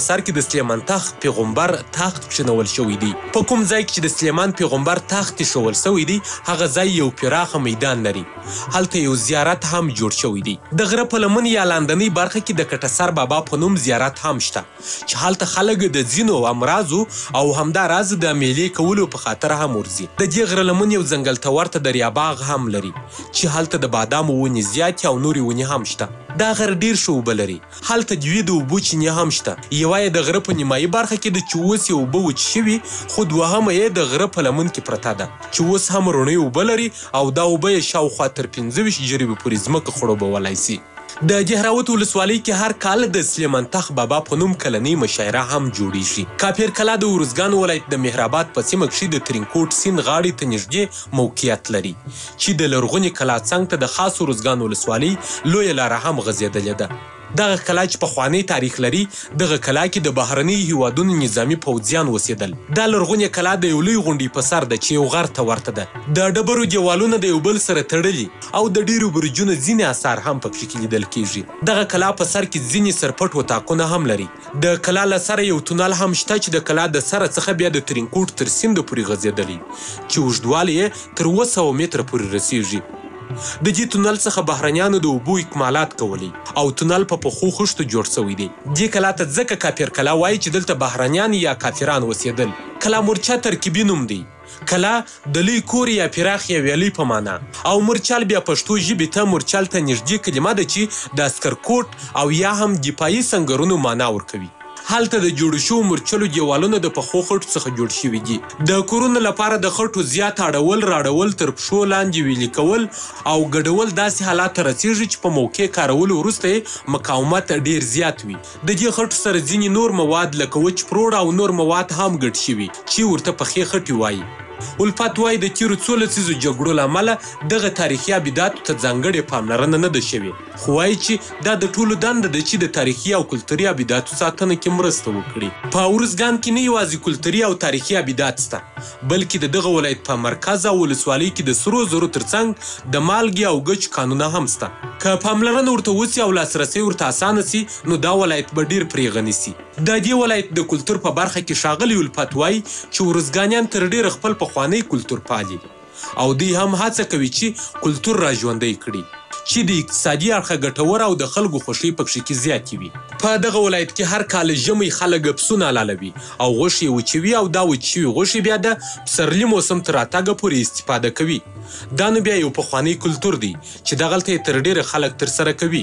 د سلیمان تخت پیغمبر تخت کښینول شوی دی. په کوم ځای کې چې د سلیمان پیغمبر تخت ایښول شوی دی هغه ځای یو پراخه میدان لري. هلته یو زیارت هم جوړ شوی دی. د غره په لمن یا لاندنۍ برخه کې د کټسر بابا په نوم زیارت هم شته چې هلته خلک د ځینو امراضو او همداراز د میلې کولو په خاطر هم ورځي. د دې غره لمن یو ځنګل ته ورته دریاباغ هم لري چې هلته د بادامو ونې زیاتې او نورې ونې هم شته. دا غر ډیر ښه اوبه لري. هلته دوې د اوبو چینې هم شته. یوه یې د غره په نیمایي برخه کې ده چې اوس یې اوبه وچې شوي، خو دوهمه یې د غره په لمن کې پرته ده چې اوس هم رڼې اوبه لري او دا اوبه یې شاوخوا تر 25 جریبې پورې ځمکه خړوبولی سي. د دهراوت ولسوالۍ کې هر کال د سلیمان تخت بابا په نوم کلنۍ مشاعره هم جوړیږي. کافر کلا د ارزګان ولایت د مهرآباد په سیمه کښې د ترینکوټ سیند غاړې ته نږدې موقعیت لري چې د لرغونې کلا څنګ ته د خاص ارزګان ولسوالۍ لویه لاره هم غځېدلې ده. دغه کلا چې پخوانی تاریخ لري، دغه کلا کې د بهرني هیوادونو نظامي پوځیان اوسېدل. دا لرغونې کلا د یو لوی غونډۍ په سر ده چې یو غر ته ورته ده. د ډبرو دیوالونه د یو بل سره تړلي او د ډیرو برجونو ځینې اثار هم پکښې کې لیدل کېږي. دغه کلا په سر کې ځینې سرپټ وطاقونه هم لري. د کلا له سره یو تونل هم شته چې د کلا د سره څخه بیا د ترینکوټ تر سیند پورې غځېدلی چې اوږدوالی یې تر 200 متره پورې رسیږي. د دې تونل څخه بهرنیانو د اوبو اکمالات کولی او تونل په پخو خښتو جوړ شوی دی. دې کلا ته ځکه کافر کلا وایي چې دلته بهرنیان یا کافران اوسېدل. کلا مورچه ترکیبي نوم دی. کلا د لوی کور یا پراخ یا ویلي په معنا او مورچل بیا پښتو ژبې ته مورچل ته نږدې کلمه ده چې د عسکرکوټ او یا هم دفاعي سنګرونو معنا ورکوي. هلته د جوړو شوو مورچلو دیوالونه د پخو خټو څخه جوړ شوي دي. د کورونو لپاره د خټو زیات اړول راړول تر پښو لاندې ویلي کول او ګډول داسې حالات ته رسېږي چې په موقع کارولو وروسته یې مقاومت ډیر زیات وي. د دې خټو سره ځینې نور مواد لکه وچ پروړ او نور مواد هم ګډ شوي چې ورته پخې خټې وایي. الفت وایي د تیرو څو لسیزو جګړو له امله دغه تاریخي ابداتو ته ځانګړې پاملرنه نه ده شوې، خو وایي چې دا د ټولو دنده ده چې د تاریخي او کلتوري ابداتو ساتنه کې مرسته وکړي. په ارزګان کې نه یوازې کلتوري او تاریخي ابدات شته، بلکې د دغه ولایت په مرکز او ولسوالۍ کې د سرو زرو ترڅنګ د مالګې او ګچ کانونه هم شته. که پاملرنه ورته وسي او لاسرسی ورته اسانه سي نو دا ولایت به ډیر پرې غني سي. د دې ولایت د کلتور په برخه کې ښاغلي الفت وایي چې ارزګانیان تر ډیره خپل پخوانی کلتور پالي او دوی هم هڅه کوي چې کلتور را ژوندی کړي چې د اقتصادي اړخه ګټور او د خلکو خوښۍ پکښې کې زیاتې وي. په دغه ولایت کې هر کال ژمی خلک پسونه حلالوي او غوښې یې وچوي او دا وچ شوي غوښې بیا د پسرلي موسم تر راتګه پورې استفاده کوي. دا نو بیا یو پخوانی کلتور دی چې دغلته یې تر ډیره خلک ترسره کوي.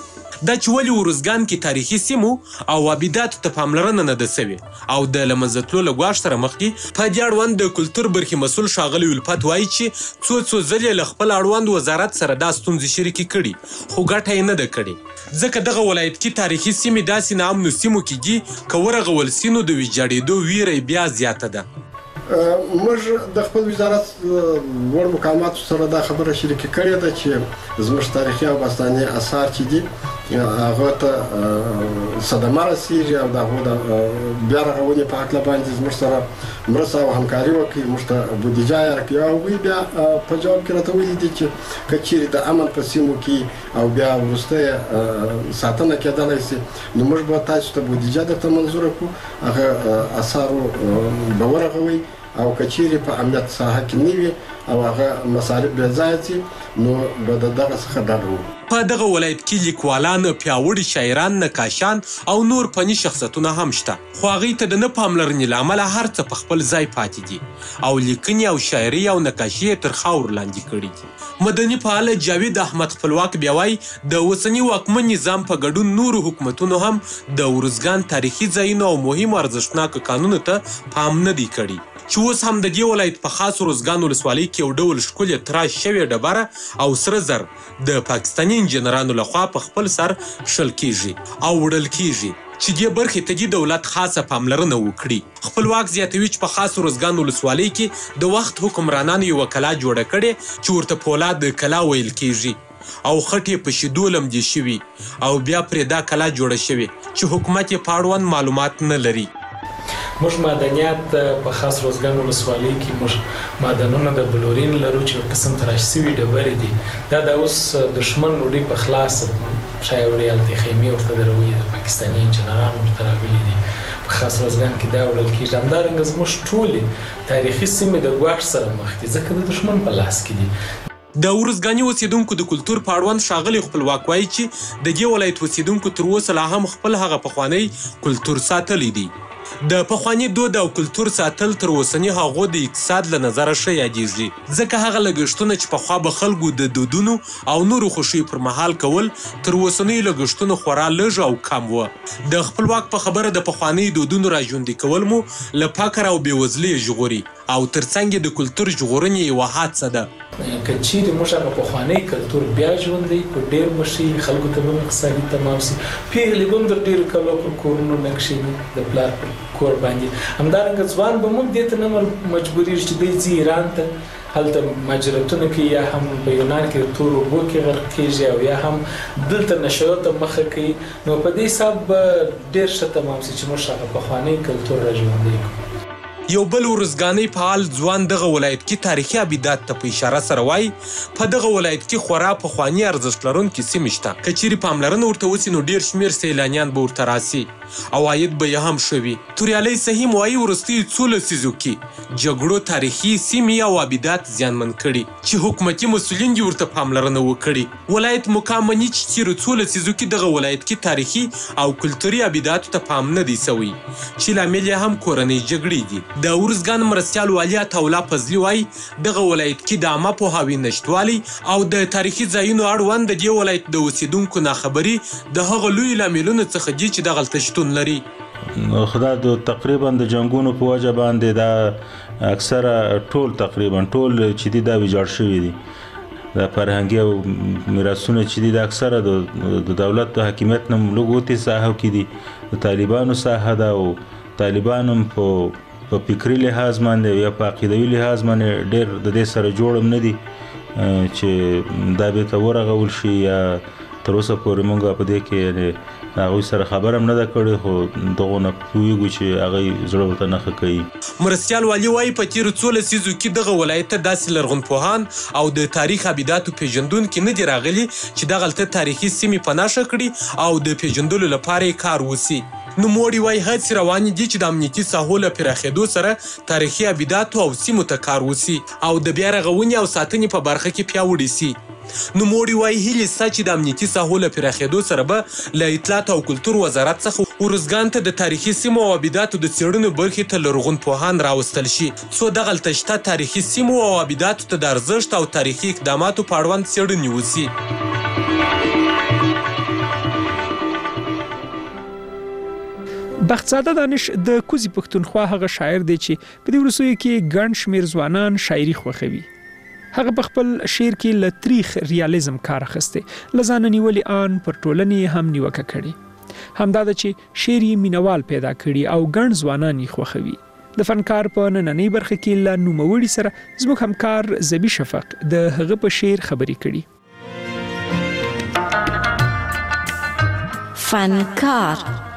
دا چې ولې ارزګان کې تاریخي سیمو او ابداتو ته پاملرنه نه ده سوې او د له منځه تلو له ګواښ سره مخ دي. په دې اړوند د کلتور برخې مسؤل ښاغلي الفت وایي چې څو ځلې له خپل اړوند وزارت سره دا ستونزې شریکې کړي خو ګټه یې نه ده کړې، ځکه دغه ولایت کې تاریخي سیمې داسې ناامنو سیمو کې دي که ورغول سي نو د ویجاړېدو ویره بیا زیاته ده. موږ د خپل وزارت لوړ مقاماتو سره دا خبره شریکه کړې ده چې زموږ تاریخي او باستاني اثار چې دي هغه ته صدمه رسېږي او د هغو د بیا رغونې په هکله باندې زموږ سره مرسته او همکاري وکړي، موږ ته بودیجه یې راکړي او هغوی بیا په جواب کې راته ویلي دي چې که چیرې د امن په سیمو کې او بیا وروسته یې ساتنه کېدلی سي نو موږ به تاسو ته بودیجه درته منظوره کړو، هغه اثارو به ورغوئ او که چیرې په امنیت ساحه کې نه وي او هغه مصارف بې ځایه سي نو به د دغه څخه ډډه وکړو. په دغه ولایت کې لیکوالان، پیاوړي شاعران، نقاشان او نور فني شخصیتونه هم شته، خو هغوی ته د نه پاملرنې له امله هر څه په خپل ځای پاتې دي او لیکنې او شاعري او نقاشي یې تر خاورو لاندې کړي دي. مدني فعال جاوید احمد خپلواک بیا وایي د اوسني واکمن نظام په ګډون نورو حکومتونو هم د ارزګان تاریخي ځایونو او مهمو ارزښتناکو کانونو ته پام نه دی کړی چې اوس هم د دې ولایت په خاص ارزګان ولسوالۍ کې یو ډول ښکلې تراش شوې ډبره او سره زر د پاکستاني انجینرانو لخوا په خپل سر شل کیږي او وړل کیږي چې دې برخې ته دې دولت خاصه پاملرنه وکړي. خپلواک زیاتوي چې په خاص ارزګان ولسوالۍ کې د وخت حکمرانانو یوه کلا جوړه کړې چې ورته پولاد کلا ویل کیږي او خټې په شیدو لمدې شوي او بیا پرې دا کلا جوړه شوې چې حکومت یې په اړوند معلومات نه لري. موږ معدنیات په خاص روزګان ولسوالۍ کې موږ معدنونه د بلورین لرو چې یو قسم تراش شوي ډبرې دي. دا د اوس دښمن وړي په خلاص شاید وړي هلته خیمې ورته دروي د پاکستاني انجینرانو ورته راغلي دي. په خاص روزګان کې دا وړل کېږي. همدارنګه زموږ ټولې تاریخي سیمې د ګواښ سره مخ دي ځکه د دښمن په لاس کې دي. د ارزګاني اوسیدونکو د کلتور په اړوند ښاغلي خپلواک وایي چې د دې ولایت اوسیدونکو تر اوسه لا هم خپل هغه پخوانی کلتور ساتلی دی. د پخوانی دود او کلتور ساتل تر اوسني هغو د اقتصاد له نظره ښه یادېږي ځکه هغه لګښتونه چې پخوا به خلکو د دودونو او نورو خوښیو پر مهال کول تر اوسنیو لګښتونو خورا لږ او کم وه. د خپلواک په خبره د پخوانیو دودونو راژوندي کول مو له فقر او بېوزلۍ ژغوري او ترڅنګ د کلتور ژغورنې یوه هڅه ده. که چیرې موږ هغه پخوانی کلتور بیا ژوندی کو ډېر مشي خلکو ته به اقتصادي تمام سي پیغلې به هم د ډېرو کلو پر کورونو نه کښېني د پلار پر کور باندې. همدارنګه ځوان به موږ دې ته نه مجبورېږي چې دی ځي ایران ته هلته مهاجرتونه کوي یا هم په یونان کې د تورو اوبو کې غرق کېږي او یا هم دلته نشو ته مخه کوي. نو په دې حساب به ډېر ښه تمام سي چې موږ هغه پخوانی کلتور راژوندی کړو. یو بل ورزګانی فعال ځوان دغه ولایت کې تاریخي ابیدات ته په اشاره سره وایي په دغه ولایت کې خورا پخواني ارزښت لرونکي سیمې شته. که چیرې پاملرنه ورته وسي نو ډېر شمېر سیلانیان به ورته راسي او عاید به یې هم ښه وي. توریالی سهیم وایي وروستیو څو لسیزو کې جګړو تاریخي سیمې او ابیدات زیانمن کړي چې حکومتي مسؤلین یې ورته پاملرنه وکړي. ولایت مقام مني چې تېرو څو لسیزو کې دغه ولایت کې تاریخي او کلتوري ابیداتو ته پام نه دی سوی چې لامل یې هم کورنۍ جګړې دي. د ارزګان مرستیال والي عطاالله فضلي وایي دغه ولایت کې د عامه پوهاوي نشتوالي او د تاریخي ځایونو اړوند د دې ولایت د اوسیدونکو ناخبري د هغه لویو لاملونو څخه دي چې دغلته شتون لري. خدا د تقریبا د جنگونو په وجه باندې دا اکثره تقریبا ټول چې دي دا ویجاړ شوي دي. د فرهنګي او میراثونه چې دي د اکثره د دولت د حاکمیت نه لږ ساحو کې دي. د طالبانو ساحه ده او طالبان هم په فکري لحاظ باندې یا په عقیدوي لحاظ باندې ډېر د دې سره جوړ هم نه دي چې دا بیرته ورغول شي یا تر اوسه پورې موږ په دې کې هغوی سره خبره هم نه ده کړې خو دغو نه پوهېږو چې هغوی زړه ورته نښه کوي. مرستیال والي وایي په تېرو څو لسیزو کې دغه ولایت ته داسې لرغونپوهان او د تاریخ ابیداتو پېژندونکي نه دي راغلي چې دغلته تاریخي سیمې په نښه کړي او د پېژندلو لپاره یې کار وسي. نوموړي وایي هڅې روانې دي چې د امنیتي ساحو له پراخېدو سره تاریخي ابیداتو او سیمو ته کار وسي او د بیا رغونې او ساتنې په برخه کې پیاوړي سي. نوموړي وایي هیلې شته چې د امنیتي ساحو له پراخېدو سره به له اطلاعات او کلتور وزارت څخه ارزګان ته د تاریخي سیمو او ابیداتو د څېړنو برخې ته لرغونپوهان راوستل شي څو دغلته شته تاریخي سیمو او ابیداتو ته د ارزښت او تاریخي اقداماتو په اړوند څېړنې وسي. بختزاده دانش د کوزي پښتونخوا هغه شاعر دی چې په دې وروستیو کې ګڼ شمېر ځوانان شاعري خوښوي. هغه په خپل شعر کې له تریخ ریالیزم کار اخیستی له ځانه نیولې آن پر ټولنې هم نیوکه کړې. همدا ده چې شعر یې مینوال پیدا کړي او ګڼ ځوانان یې خوښوي. د فنکار په نننۍ برخه کې له نوموړي سره زموږ همکار زبی شفق د هغه په شعر خبرې کړي. فنکار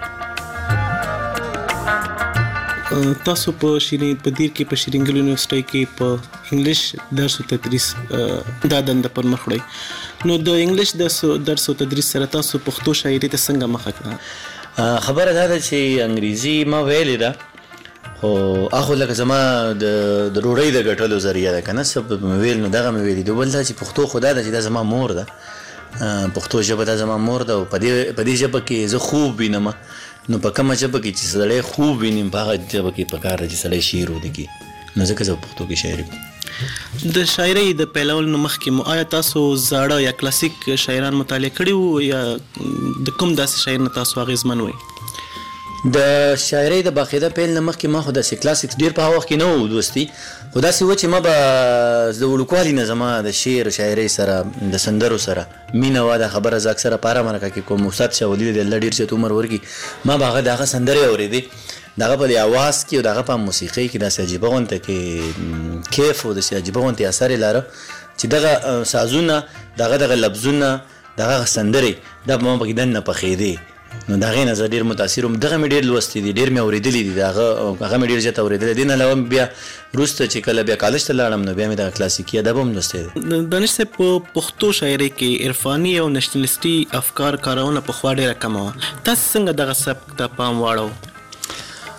تاسو په شیرین په دیر کې په شیرینګل یونیورسيټي کې په انګلیش درس او تدریس دا دنده پر مخ وړي. نو د انګلیش درس او تدریس سره تاسو پښتو شاعري ته څنګه مخه کړه؟ خبره دا ده چې انګریزي ما ویلې ده خو اخو لکه زما د ډوډۍ د ګټلو ذریعہ ده کنه سب ویل نو دغه مې ویلې دی بل دا چې پښتو خدا ده چې دا زما مور ده پښتو ژبه دا زما مور ده او په دې ژبه کې زه خوب وینم نو په کومه ژبه کې چې سړی خوب ویني په هغه ژبه کې پکار دی چې سړی شعر ولیکي نو ځکه زه پښتو کې شاعري د شاعرۍ د پیلولو مخکې مو آیا تاسو زاړه یا کلاسیک شاعران مطالعه کړي وو یا د کوم داسې شاعر نه تاسو اغېزمن وئ؟ د شاعرۍ د باقاعده پیل نه مخکې ما خو داسې کلاسیک ډېر په هغه وخت کې نه و دوستي خو داسې و چې ما به د وړوکوالي نه زما د شعر شاعرۍ سره د سندرو سره مینه وه دا خبره زه اکثره په هره مرکه کې کوم استاد شاه ولي د الله ډېر زیات عمر ورکړي ما به هغه د هغه سندرې اورېدې د هغه په اواز کې او د هغه په موسیقۍ کې داسې عجیبه غونته کې کیف او داسې عجیبه غونته اثر یې لاره چې دغه سازونه دغه لفظونه دغه سندرې دا به ما پکې دننه پخېدې نو د هغې نه زه ډېر متاثر وم دغه مې ډېر لوستي دي ډېر مې اورېدلي دي هغه مې ډېر زیات اورېدلی دې نه علاوه بیا وروسته چې کله بیا کالج ته لاړم نو بیا مې دغه کلاسیکي ادب هم لوستی دی. دانش صاحب په پښتو شاعرۍ کې عرفاني او نشنلیستي افکار کارونه پخوا ډېره کمه وه تاسو څنګه دغه سبک ته پام واړو؟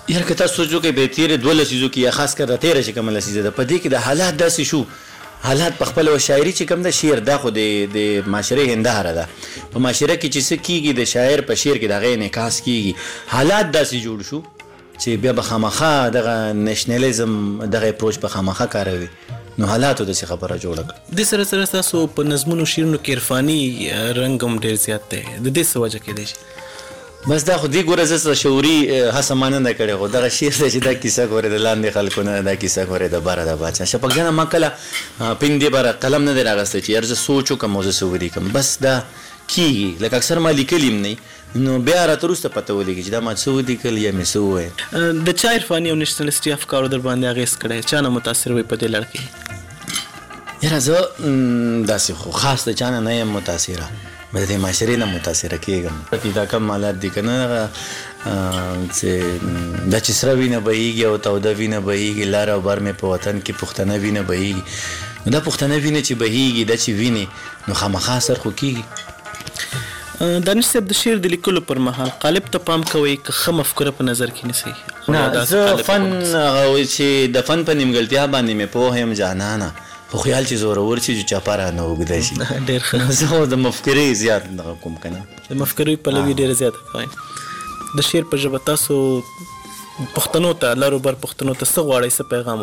یار که تاسو سوچو کې به تیر 12 لسیزو کې یا خاص کر 13 چې کوم لسیزه ده په دې کې د حالات داسې شو حالات په خپل شاعري چې کوم د شعر دا خو د معاشره هنداره ده په معاشره کې چې څه کیږي د شاعر په شعر کې دغه انعکاس کیږي حالات داسې جوړ شو چې بیا به خامخا دغه نېشنلیزم دغه اپروچ په خامخا کاروي نو حالاتو د څه خبره جوړه د سره سره تاسو په نظمونو شیرونو کې عرفاني رنګ هم ډیر زیات دی د دې څه وجه کېدای شي بس دا خو دې ګوره زه شعوري هڅه مانه نه کړې خو دغه شعر دی چې دا کیسه ګورې د لاندې خلکو نه دا کیسه ګورې د باره د باچا شفق جانه ما کله پنګ دې باره قلم نه دی راغستی چې یار زه سوچ وکړم او زه څه ولیکم بس دا کیږي لکه اکثر ما لیکلي هم نه نو بیا راته وروسته پته ولګي چې دا ما څه ولیکل یا مې څه وویل د چا عرفاني او نیشنلستي افکارو در باندې اغېز کړی چا نه متاثر وي په دې لړ کې یاره زه داسې خو خاص د چا نه نه یم متاثره بس د معاشرې نه متاثره کېږم دا کم حالات دي که نه هغه چې دا چې سره وینه بهیږي او توده وینه بهیږي لار او بر مې په وطن کې پښتنه وینه بهیږي نو دا پښتنه وینه چې بهیږي دا چې وینې نو خامخا اثر خو کېږي دانش صاحب د شعر د لیکلو پر مهال قالب ته پام کوئ که ښه مفکوره په نظر کې نیسئ نه زه فن هغه چې د فن په نیمګړتیا باندې مې پوه یم جانانه خو خیال چې زورور شي چې چاپه رانه اوږده شي ډېر ښه زه خو د مفکرې زیات دغه کوم که نه د مفکرې پلوي ډېره زیاته کوئ د شعر په ژبه تاسو پښتنو ته لارو بر پښتنو ته څه غواړئ څه پیغام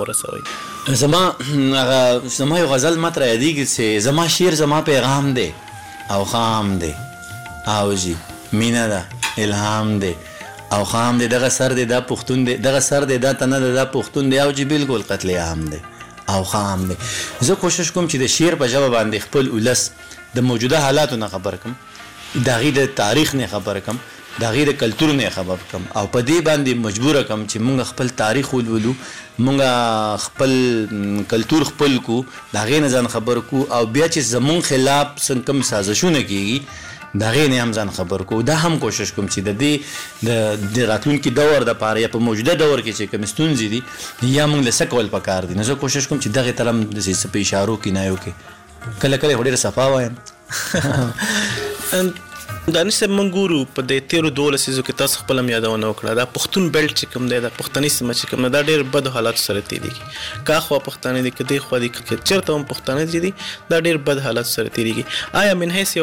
ورسوئ زما یو غزل ماته رایادېږي چې زما شعر زما پیغام دی او خام دی او جی مینه ده الهام دی او خام دی دغه سر دی دا پښتون دی دغه سر دی دا تنه ده دا پښتون دی او جی بالکل قتل عام دی او خام دی زه کوشش کوم چې د شعر په ژبه باندې خپل ولس د موجوده حالاتو نه خبر کم د هغې د تاریخ نه خبر کم د هغې د کلتور نه خبر کم او په دې باندې مجبوره کم چې موږ خپل تاریخ ولولو موږ خپل کلتور خپل کو د هغې نه ځان خبر کو او بیا چې زمونږ خلاف څنګه کوم سازشونه کېږي د هغې نه هم ځان خبر کو دا هم کوشش کوم چې د دې د راتلونکي دور دپاره یا په موجوده دور کې چې کومې ستونزې دي یا موږ له څه کول پکار دي نو زه کوشش کوم چې دغې طرف داسې څه په اشارو کنایو کې کله کله خو ډېره صفا وایم دانش صاحب موږ ګورو په دې تېرو 12 لسیزو کې تاسو خپله هم یادونه وکړه دا پښتون بیلټ چې کوم دی دا پښتني سیمه چې کوم دا ډېر بدو حالاتو سره تېرېږي که اخوا پښتانه دي که دې خوا دي که چېرته هم پښتانه چې دي دا ډېر بد حالاتو سره تېرېږي آیا من حیث یو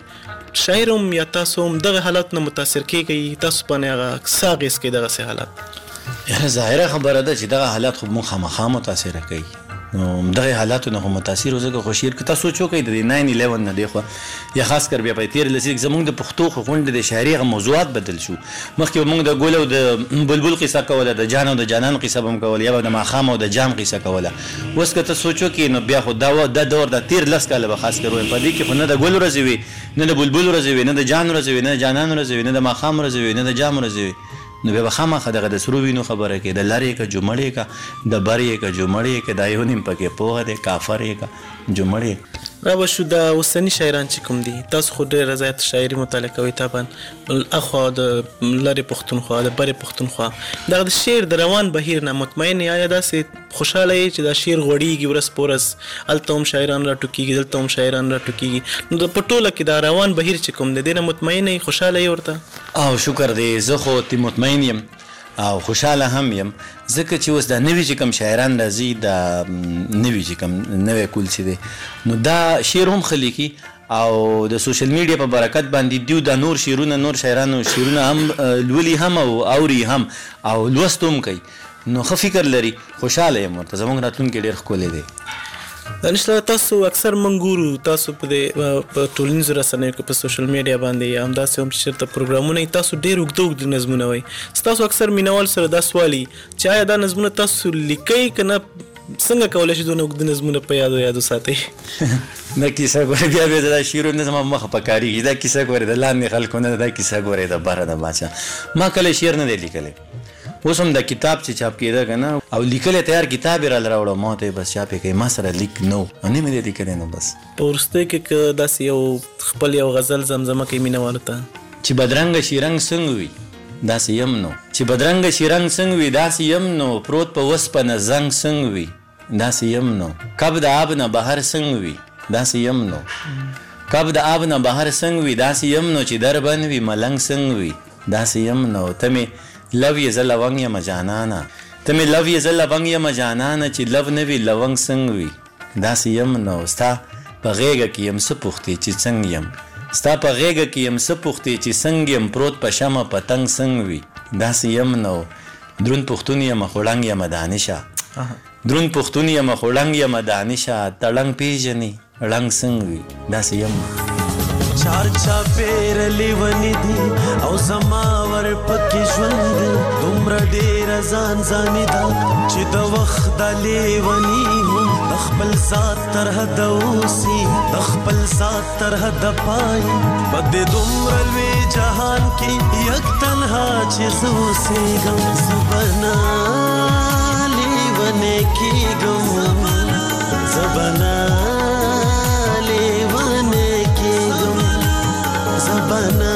شاعر هم یا تاسو هم دغه حالات نه متاثر کېږئ تاسو باندې هغه څه اغېز کوي دغسې حالات یاره ظاهره خبره ده چې دغه حالات خو موږ خامخا متاثره کوي نو دغه حالاتو نه خو متاثر و ځکه خو شعر که تاسو سوچ وکئ د 9/11 نه دی خو یا خاص کر بیا په 13 لسیزه زموږ د پښتو خو غونډې د شاعري هغه موضوعات بدل شو مخکې به موږ د ګل او د بلبل قصه کوله د جان او د جانان قصه به هم کوله یا به د ماښام او د جام قصه کوله اوس که ته سوچ وکړې نو بیا خو دا دور د 13 کاله به خاص کر وایم په دې کې خو نه د ګل ورځې وي نه د بلبل ورځې وي نه د جان ورځې وي نه د جانان ورځې وي نه د ماښام ورځې وي نه د جام ورځې وي نو بیا به خامخا دغه د سرو وینو خبره کوي د لرې که جومړې که د برې که جومړې که دا یو نیم پکې پوهه دی کافر یې که جومړې را به شو د اوسني شاعران چې کوم دي تاسو خو ډېره زیات شاعري مطالعه کوئ طبعا اخوا د لرې پښتونخوا د برې پښتونخوا دغه د شعر د روان بهیر نه مطمئن آیا داسې خوشحاله یې چې دا شعر غوړېږي ورځ په ورځ هلته هم شاعران راټوکېږي دلته هم شاعران راټوکېږي نو په ټوله کې دا روان بهیر چې کوم دی دې نه مطمئن یې خوشحاله یې ورته او شکر دی زه خو مطمئن یم او خوشحاله هم یم ځکه چې اوس دا نوي چې کوم شاعران راځي دا نوي چې کوم نوی کول چې دی نو دا شعر هم ښه لیکي او د سوشل میډیا په برکت باندې دیو دا نور شعرونه نور شاعرانو شعرونه هم لولي هم او اوري هم او لوست هم کوي نو ښه فکر لري خوشحاله یم ورته زموږ راتلونکی ډېر ښکلی دی دانش تاسو اکثر موږ ګورو تاسو په ټولنیزو رسنیو کې په سوشل میډیا باندې یا همداسې هم چې چېرته پروګرامونه وي تاسو ډېر اوږده اوږده نظمونه وایي ستاسو اکثر مینوال سره دا سوال وي چې آیا دا نظمونه تاسو لیکئ که نه څنګه کولی شئ دونه اوږده نظمونه په یادو ساتئ دا کیسه ګورې بیا بیا دا شعرونه زما مخه په کارېږي دا کیسه ګورې د لاندې خلکو نه دا کیسه ګورې د بره د باچا ما کله شعر نه دی لیکلی اوس هم دا کتاب چې چاپ کېده که نه او لیکلی تیار کتاب یې راله راوړه ما ته یې بس چاپ یې کوي ما سره لیک نه و نه مې دی لیکلی نو بس په وروستیو کې که داسې یو خپل یو غزل زمزمه کوي مینهوالو ته چې بدرنګه شي رنګ څنګه وي داسې یم نو چې بدرنګه شي رنګ څنګه وي داسې یم نو پروت په وسپنه زنګ څنګه وي داسې یم نو کب د آب نه بهر څنګه وي داسې یم نو کب د آب نه بهر څنګه وي داسې یم نو چې در بند وي ملنګ څنګه وي داسې یم نو ته مې لو یې زه لونګ یم جانانه، ته مې لو یې زه لونګ یم جانانه، چې لو نه وي لونګ څنګه وي؟ داسې یم نو ستا په غېږه کې یم څه پوښتې چې څنګه یم، ستا په غېږه کې یم څه پوښتې چې څنګه یم، پروت په شمه پتنګ څنګه وي؟ داسې یم نو دروند پښتون یم خو ړنګ یم دانشه، دروند پښتون یم خو ړنګ یم دانشه، تړنګ پیژنې ړنګ څنګه وي؟ داسې یم. چار چا پیر لیونی دی او زما ور پکې ژوند دومره ډېره ځان ځاني ده چې د وخت د لیوني هم د خپل ذات تر حده اوسي، د خپل ذات تر حده پایي په دې دومره لوی جهان کې یک تنها چې زه اوسېږم، زه به نه لیونی کېږم، زه به نه زبنا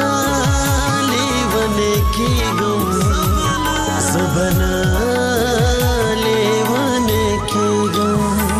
لیونه کېږم، زبنا لیونه کېږم.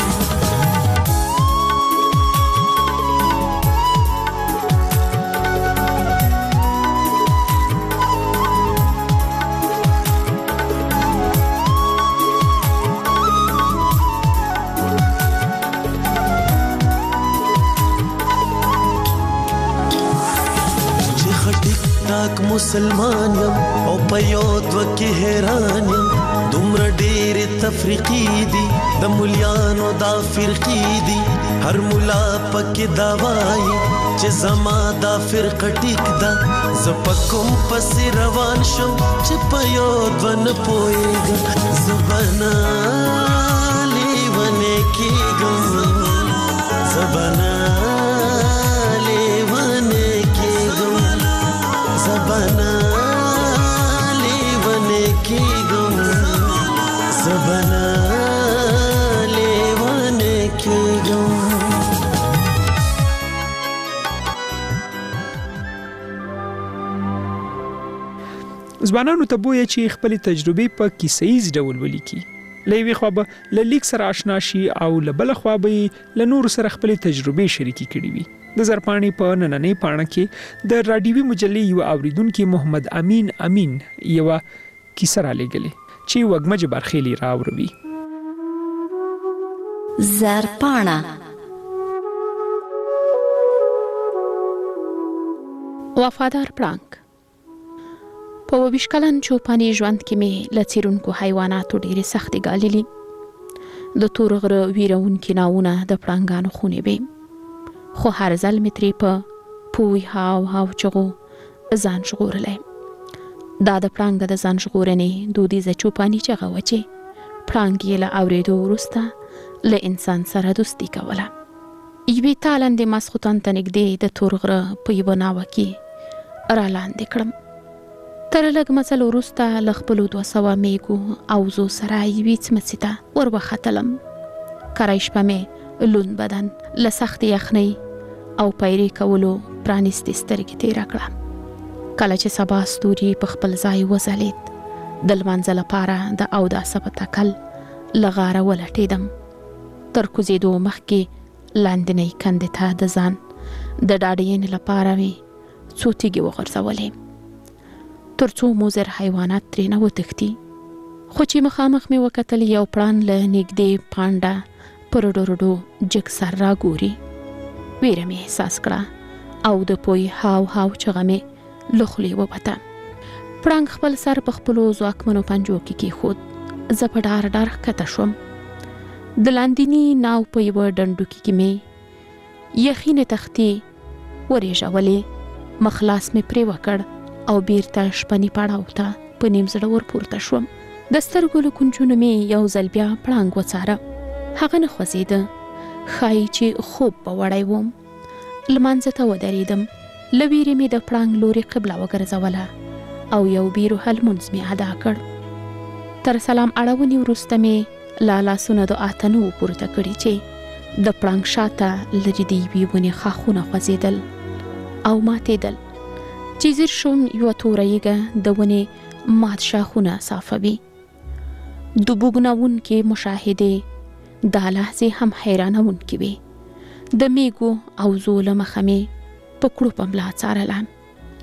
مسلمان یم او په یو دوه کې حیران یم، دومره ډېرې تفریقې دي د مولیانو دا فرقې دي، هر مولا پکې دا وایي چې زما دا فرقه ټیک ده، زه په کوم پسې روان شم چې په یو دوه نه پوهېږم، زه به نه لیونی کېږم، زه به نه لیونی کېږم، زه به نه لیونی کېږم، زه به نه لیونی کېږم. ځوانانو ته بویه چې خپلې تجربې په کیسه ییز ډول ولیکي. له یوې خوا به له لیک سره آشنا شي او له بله خوا به یې له نورو سره خپلې تجربې شریکې کړي وي. د زرپاڼې په نننۍ پاڼه کې د راډیوي مجلې یو اوریدونکي محمد امین یوه کیسه رالیږلې چې وږمه برخیلې راوروي. زرپاڼه وفادار پړانګ. په 22 کلن چوپاني ژوند کې مې له څیرونکو حیواناتو ډېرې سختې ګاللې. د تور غره ویرونکي ناونه د پړانګانو خونې وې، خو هر ځل مې ترې په پوی هاو چغو ځان ژغورلی. دا د پړانګ د ځان ژغورنې دودیزه چوپاني چغه وه چې پړانګ یې له اورېدو وروسته له انسان سره دوستي کوله. یوې تالندې ماسخوتن ته نږدې د تور غره په یوه ناوه کې رالاندې کړم. تر لږ مزل وروسته له خپلو 200 میږو او زو سره یوې څمڅې ته ور وختلم. کری شپه مې لوند بدن له سختې یخنۍ او پیرې کولو پرانیستې سترګې تېره کړه. کله چې سبا ستوري په خپل ځای وځلېد، د لمانځه لپاره د اوداسه په تکل له غاره ولټېدم. تر کوزېدو مخکې لاندنۍ کندې ته د ځان د ډاډینې لپاره مې څو تیږې وغورځولې تر څو مضر حیوانات ترېنه وتښتي. خو چې مخامخ مې وکتل یو پړان له نږدې پانډه پر ډوډو جګ سر راګوري. ویره مې احساس کړه او د پوی هاو چغه مې له خولې ووته. پړانګ خپل سر په خپلو ځواکمنو پنجو کې کېښود. زه په ډار ښکته شوم. د لاندیني ناو په یوه ډنډوکي کې مې یخینې تختې ورېژولې. مخلاص مې پرې وکړ او بیرته شپني پړاو ته په نیم زړه ورپورته شوم. د سترګو له کونجونو مې یو ځل بیا پړانګ وڅاره. هغه نه خوځېده، ښایي چې خوب به وړی وم. لمانځه ته ودرېدم. له ویرې مې د پړانګ لورې قبله وګرځوله او یو بیروحه لمونځ مې ادا کړ. تر سلام اړونې وروسته مې له لاسونه د آتنو پورته کړي چې د پړانګ شاته لرې د یوې ونې ښاخونه خوځېدل او ماتېدل. چې ځیر شوم یوه توره یږه د ونې مات شاخونه صافوي. د بوږنوونکې مشاهدې دا لحظې هم حیرانوونکې وې. د میږو او زو له مخه مې په کړوپه ملا څارله.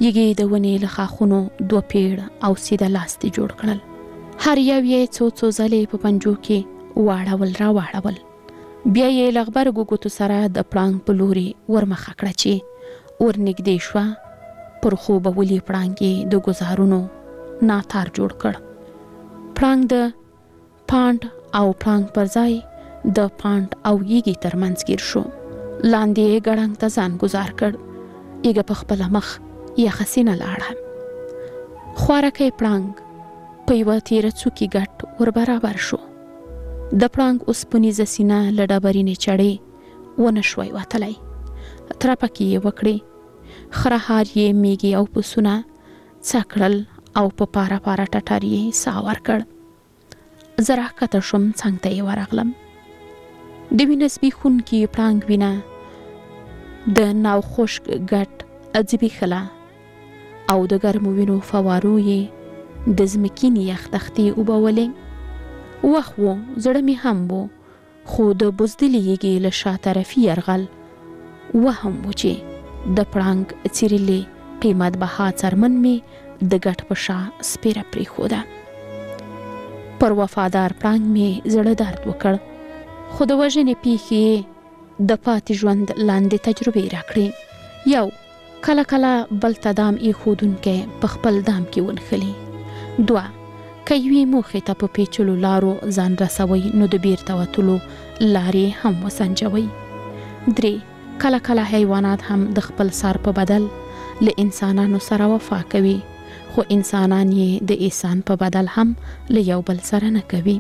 یګې د ونې له خاخونو 2 پیړ او سیده لاستي جوړ کړل. هر یو یې څو ځلې په پنجو کې واړول را واړول. بیا یې له غبرګو ګوتو سره د پړانګ په لوري ورمخه کړه چې ورنږدې شوه. پر خوبه ولي پړانګ یې د ګزارونو ناتار جوړ کړ. پړانګ د پاند او پړانګ پر ځای د پاند او یګي ترمنځ گیر شو. لاندې یې ګړنګ ته ځان گزار کړ. یګه په خپل مخ یخه سینه لاړه. خوارکی پړانګ په یوه تیره څوکي ګټ ور برابر شو. د پړانګ اوسپنیزه سینه له ډبرینې چړې ونه شوی وتلی. ترپکې یې وکړې. خره هار یې میږي او پسونه څکړل او په پاره پاره ټټر یې سا ورکړ. زه راښکته شوم، څنګ ته یې ورغلم. د وینه زبېښونکي پړانګ وینه د ناوخوشک ګټ ځبېښله او د ګرمو وینو فوارو یې د ځمکینې یخ تختې اوبولې. وخت و، زړه مې هم و، خو د بزدلې یږې له شا طرفي یرغل وهم و چې د پړانګ څیرلې قیمت بها څرمن مې د ګټ په شا سپیره پرېښوده. پر وفادار پړانګ مې زړه درد وکړ، خو د وژنې پیښې د پاتې ژوند لاندې تجربې راکړې. یو، کله کله بل ته دام ایښودونکی په خپل دام کې ونښلي. 2، که یوې موخې ته په پیچلو لارو ځان رسوئ نو د بیرته وتلو لارې هم وسنجوئ. 3، کله کله حیوانات هم د خپل سر په بدل له انسانانو سره وفا کوي، خو انسانان یې د احسان په بدل هم له یو بل سره نه کوي.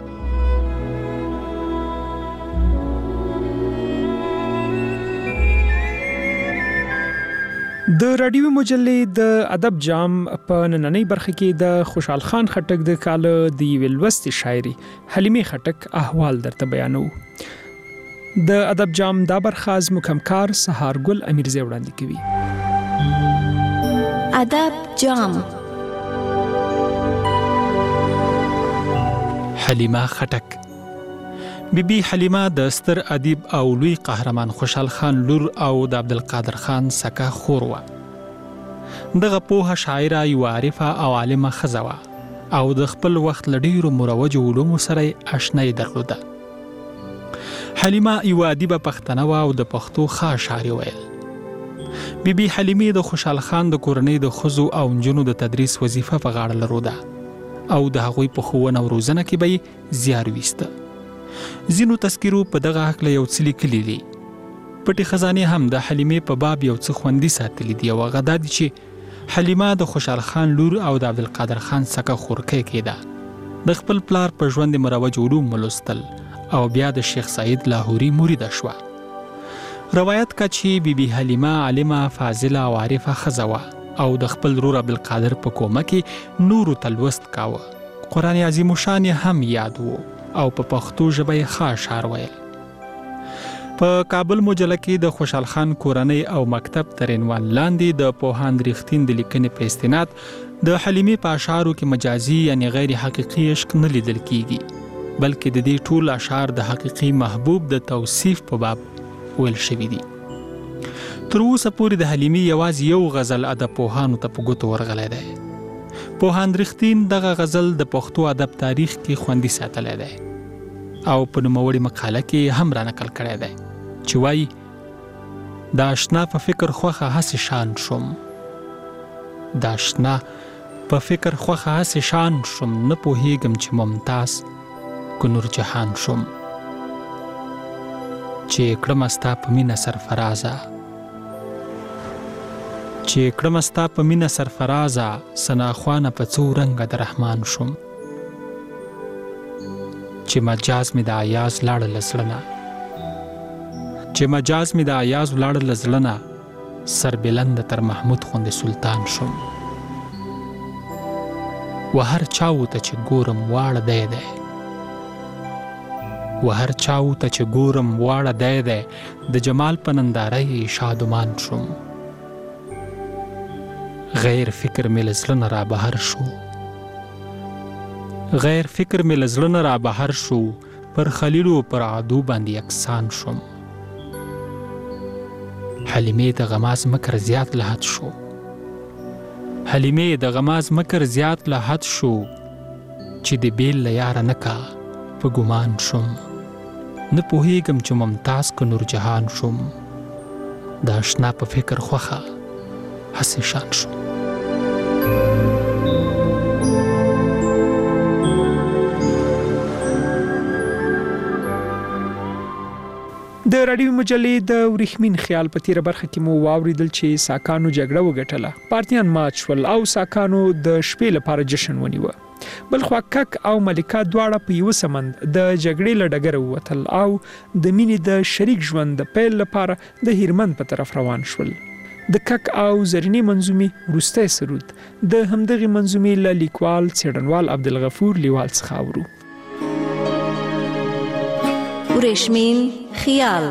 د رادیو مجلې د ادب جام په نننۍ برخه کې د خوشحال خان خټک د کاله د یوې لوستې شاعري حلیمې خټک احوال درته بیانو. د ادب جام دا برخه از مکمکار سهارګل امیرزی وړاندې کوي. ادب جام. حلیمه خټک. بیبي حلیمه د ستر ادیب او لوی قهرمان خوشحال خان لور او د عبدالقادر خان سکه خور وه. دغه پوهه شاعره یوه عارفه او عالمه ښځه وه او د خپل وخت له ډېرو مروجو علومو سره یې اشنایي درلوده. حلیمه یوه ادیبه پښتنه وه او د پښتو ښه اشعار ویل. بیبي حلیمې د خوشحال خان د کورنۍ د ښځو او نجونو د تدریس وظیفه په غاړه لروده او د هغوی په ښوونه او روزنه کې به یې زیار ویسته. ځینو تذکیرو په دغه هکله یو څه لیکلي دي. پټې خزانې هم د حلیمې په باب یو څه خوندي ساتلي دي او هغه دا دي چې حلیمه د خوشحال خان لور او د عبدالقادر خان سکه خورکۍ کېده. د خپل پلار په ژوند مروج علوم ولوستل او بیا د شیخ سعید لاهوري مریده شوه. روایت کا چې بیبي حلیمه عالمه، فاضله او عارفه ښځه وه او د خپل ورور عبدالقادر په کومه کې نورو ته لوست کاوه. قرآن عظیم الشان هم یاد و او په پښتو ژبه یې ښه اشعار ویل. په کابل مجله کې د خوشحال خان کورنۍ او مکتب تر عنوان لاندې د پوهاند ریښتین د لیکنې په استناد د حلیمې په اشعارو کې مجازي یعنی غیر حقیقي عشق نه لیدل کیږي، بلکې د دې ټول اشعار د حقیقي محبوب د توصیف په باب ویل شوي دي. تر اوسه پورې د حلیمې یوازې یو غزل ادب پوهانو ته په ګوتو ورغلی دی. پوهاند رښتین دغه غزل د پښتو ادب تاریخ کې خوندي ساتلی دی او په نوموړې مقاله کې هم رانقل کړی دی چې وایي د اشنا په فکر خوښه هسې شان شوم، د اشنا په فکر خوښه هسې شان شوم، نه پوهیږم چې ممتاز که نور جهان شوم، چې کړم ستا په مینه سرفرازه، چې کړم ستا په مینه سرفرازه، سناخوانه په څو رنګه د رحمان شوم، چې مجاز مې د ایاز لاړه له زړه نه، چې مجاز مې د ایاز لاړه له زړه نه، سربلنده تر محمود غوندې سلطان شوم، و هر چاو ته چې ګورم واړه دی دی، و هر چاو ته چې ګورم واړه دی دی، د جمال په ننداره شادمان شوم، غیر فکر مې له زړه نه را بهر شو، غیر فکر مې له زړه نه را بهر شو، پر خلیلو پر عدو باندې یکسان شوم، حلیمې د غماز مکر زیات لحد شو، حلیمې د غماز مکر زیات له حد شو چې د بیل له یاره نه کا په ګمان شم نه پوهېږم چې ممتاز که نور جهان شم د اشنا په فکر خوښه هسې شان شم. د راډیو مجلې د ورېښمین خیال په تیره برخه کې مو واوریدل چې ساکانو جګړه وګټله، پارتیان مات شول او ساکانو د شپې لپاره جشن ونیوه. بلخوا کک او ملکه دواړه په یوه سمند د جګړې له ډګره ووتل او د مینې د شریک ژوند د پیل لپاره د هیرمند په طرف روان شول. د کک او زرینې منظومې وروستی سرود د همدغې منظومې له لیکوال څېړنوال عبدالغفور لیوال څخه اورو. ورېښمین خیال.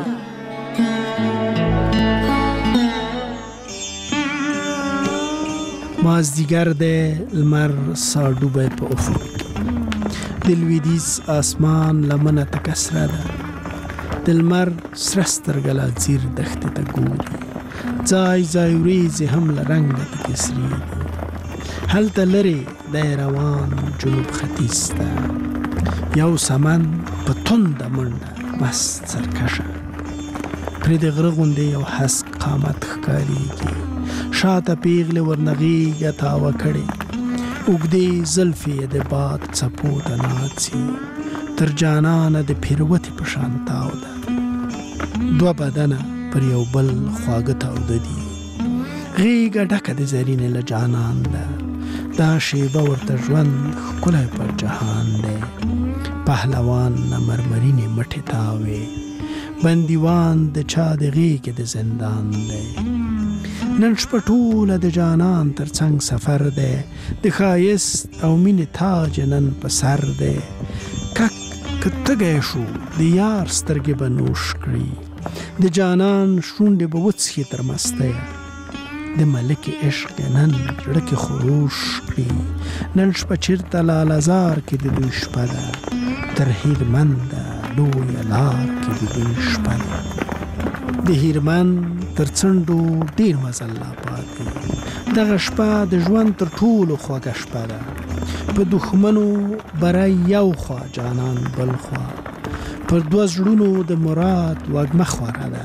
مازدیګر دی، لمر ساډوبی په افق، د لویدیځ اسمان لمنه تکه سره ده، د لمر سره سترګه لا ځیر دښتې ته ګوري، ځای ځای وریځې هم له رنګه پکې سرې دي. هلته لرې دی روان جنوب ختیځ ته، یو سمن په تنده منډه مست سرکشه، پرې د غره غوندې یو هسک قامت ښکارېږي، شاته پیغلې ورنغېږه تاوه کړې، اوږدې زلفې یې د باد څپو ته ناڅي، تر جانانه د پیروتې په شان تاو ده، دوه بدنه پر یو بل خواږه تاوده دي، غېږه ډکه د زرینې له جانان ده، دا شیبه ورته ژوند ښکلی پر جهان دی، پهلوان نه مرمرینې مټې تاوې، بندیوان د چا د غېږې د زندان دی. نن شپه ټوله د جانان تر څنګ سفر دی، د ښایست او مینې تاج نن په سر دی. کک که تږی شو د یار سترګې به نوش کړي، د جانان شونډې به وڅښي تر مستیه، د ملکې عشق نن زړه کې خروش کړي، نن شپه چېرته لالهزار کې د دوی شپه ده، تر هیرمنده لویه لار کې د دوی شپه ده. د هیرمند تر څنډو ډېر مزل لا پاتې، دغه شپه د ژوند تر ټولو خوږه شپه ده، په دښمنو بری یو خوا جانان بل خوا، پر دوه زړونو د مراد وږمه خوره ده.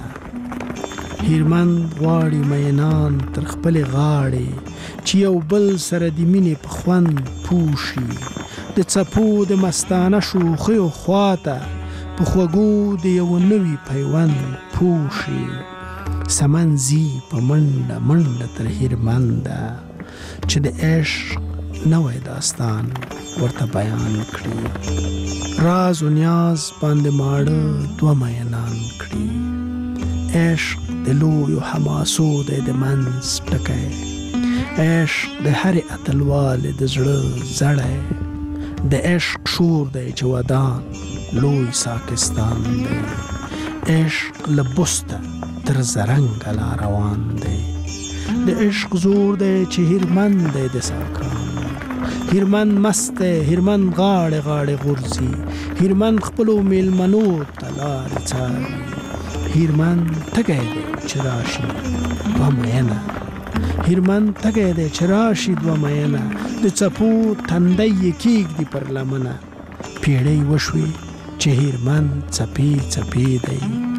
هیرمند غواړي مینان تر خپلې غاړې، چې یو بل سره د مینې په خوند پوه شي، د څپو د مستانه شوخیو خواته په خوږو د یو نوي پیوند پوه شي. سمن ځي په منډه منډه تر هیرمنده، چې د عشق نوی داستان ورته بیان کړي، راز و نیاز باندې ماړه دوه مینان کړي. عشق د لویو حماسو دی د منځ ټکی، عشق د هرې اتلوالې د زړه زړی، د عشق شور دی چې ودان لوی ساکستان دی، عشق له بسته تر زرنګه لا روان دی، د عشق زور دی چې هیرمند دی د ساکانو، هیرمند مست دی، هیرمند غاړې غاړې غورځي، هیرمند خپلو میلمنو ته لارې څاري، هیرمند تږی دی چې راشي دوه مینه، هیرمند تږی دی چې راشي دوه مینه، د څپو تندی یې کېږدي پر لمنه، پیړۍ وشوې چې هیرمند څپې څپې دی،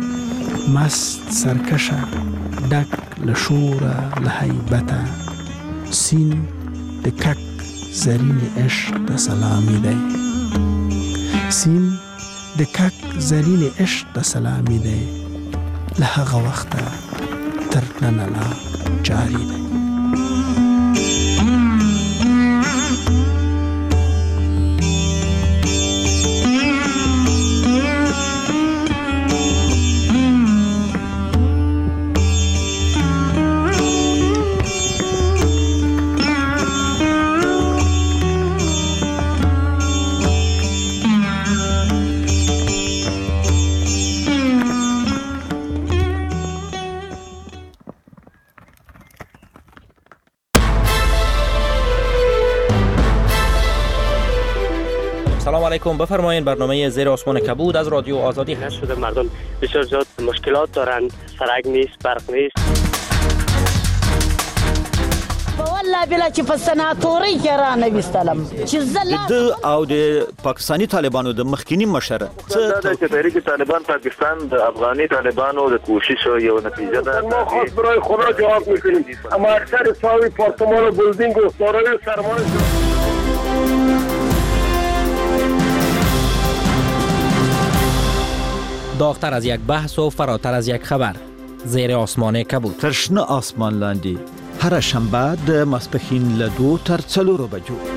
مست سرکشه ډک له شوره له هیبته، سین د کک زرینې عشق ته سلامي دی، سین د کک زرینې عشق ته سلامي دی، له هغه وخته تر ننه لا جاري دی. سلام علیکم، بفرمایید. برنامه زیر آسمان کبود از رادیو آزادی هست. شده مردم بسیار زیاد مشکلات دارند، سرک نیست، برق نیست. با الله بلا چې په سناتورۍ کې رانه وستلم چې د او د پاکستاني طالبانو د مخکینی مشر څه د تحریک طالبان پاکستان د افغاني طالبانو د کوشش یو نتیجه ده. ما خاص برای خدا جواب میکنیم اما اکثر ساوی پارتمان و بلدینگ و دارای سرمایه داغتر از یک بحث و فراتر از یک خبر. زیر آسمان کبود. تر شنه آسمان لاندې هر شنبه د ماسپښین له 2 تر 4 بجو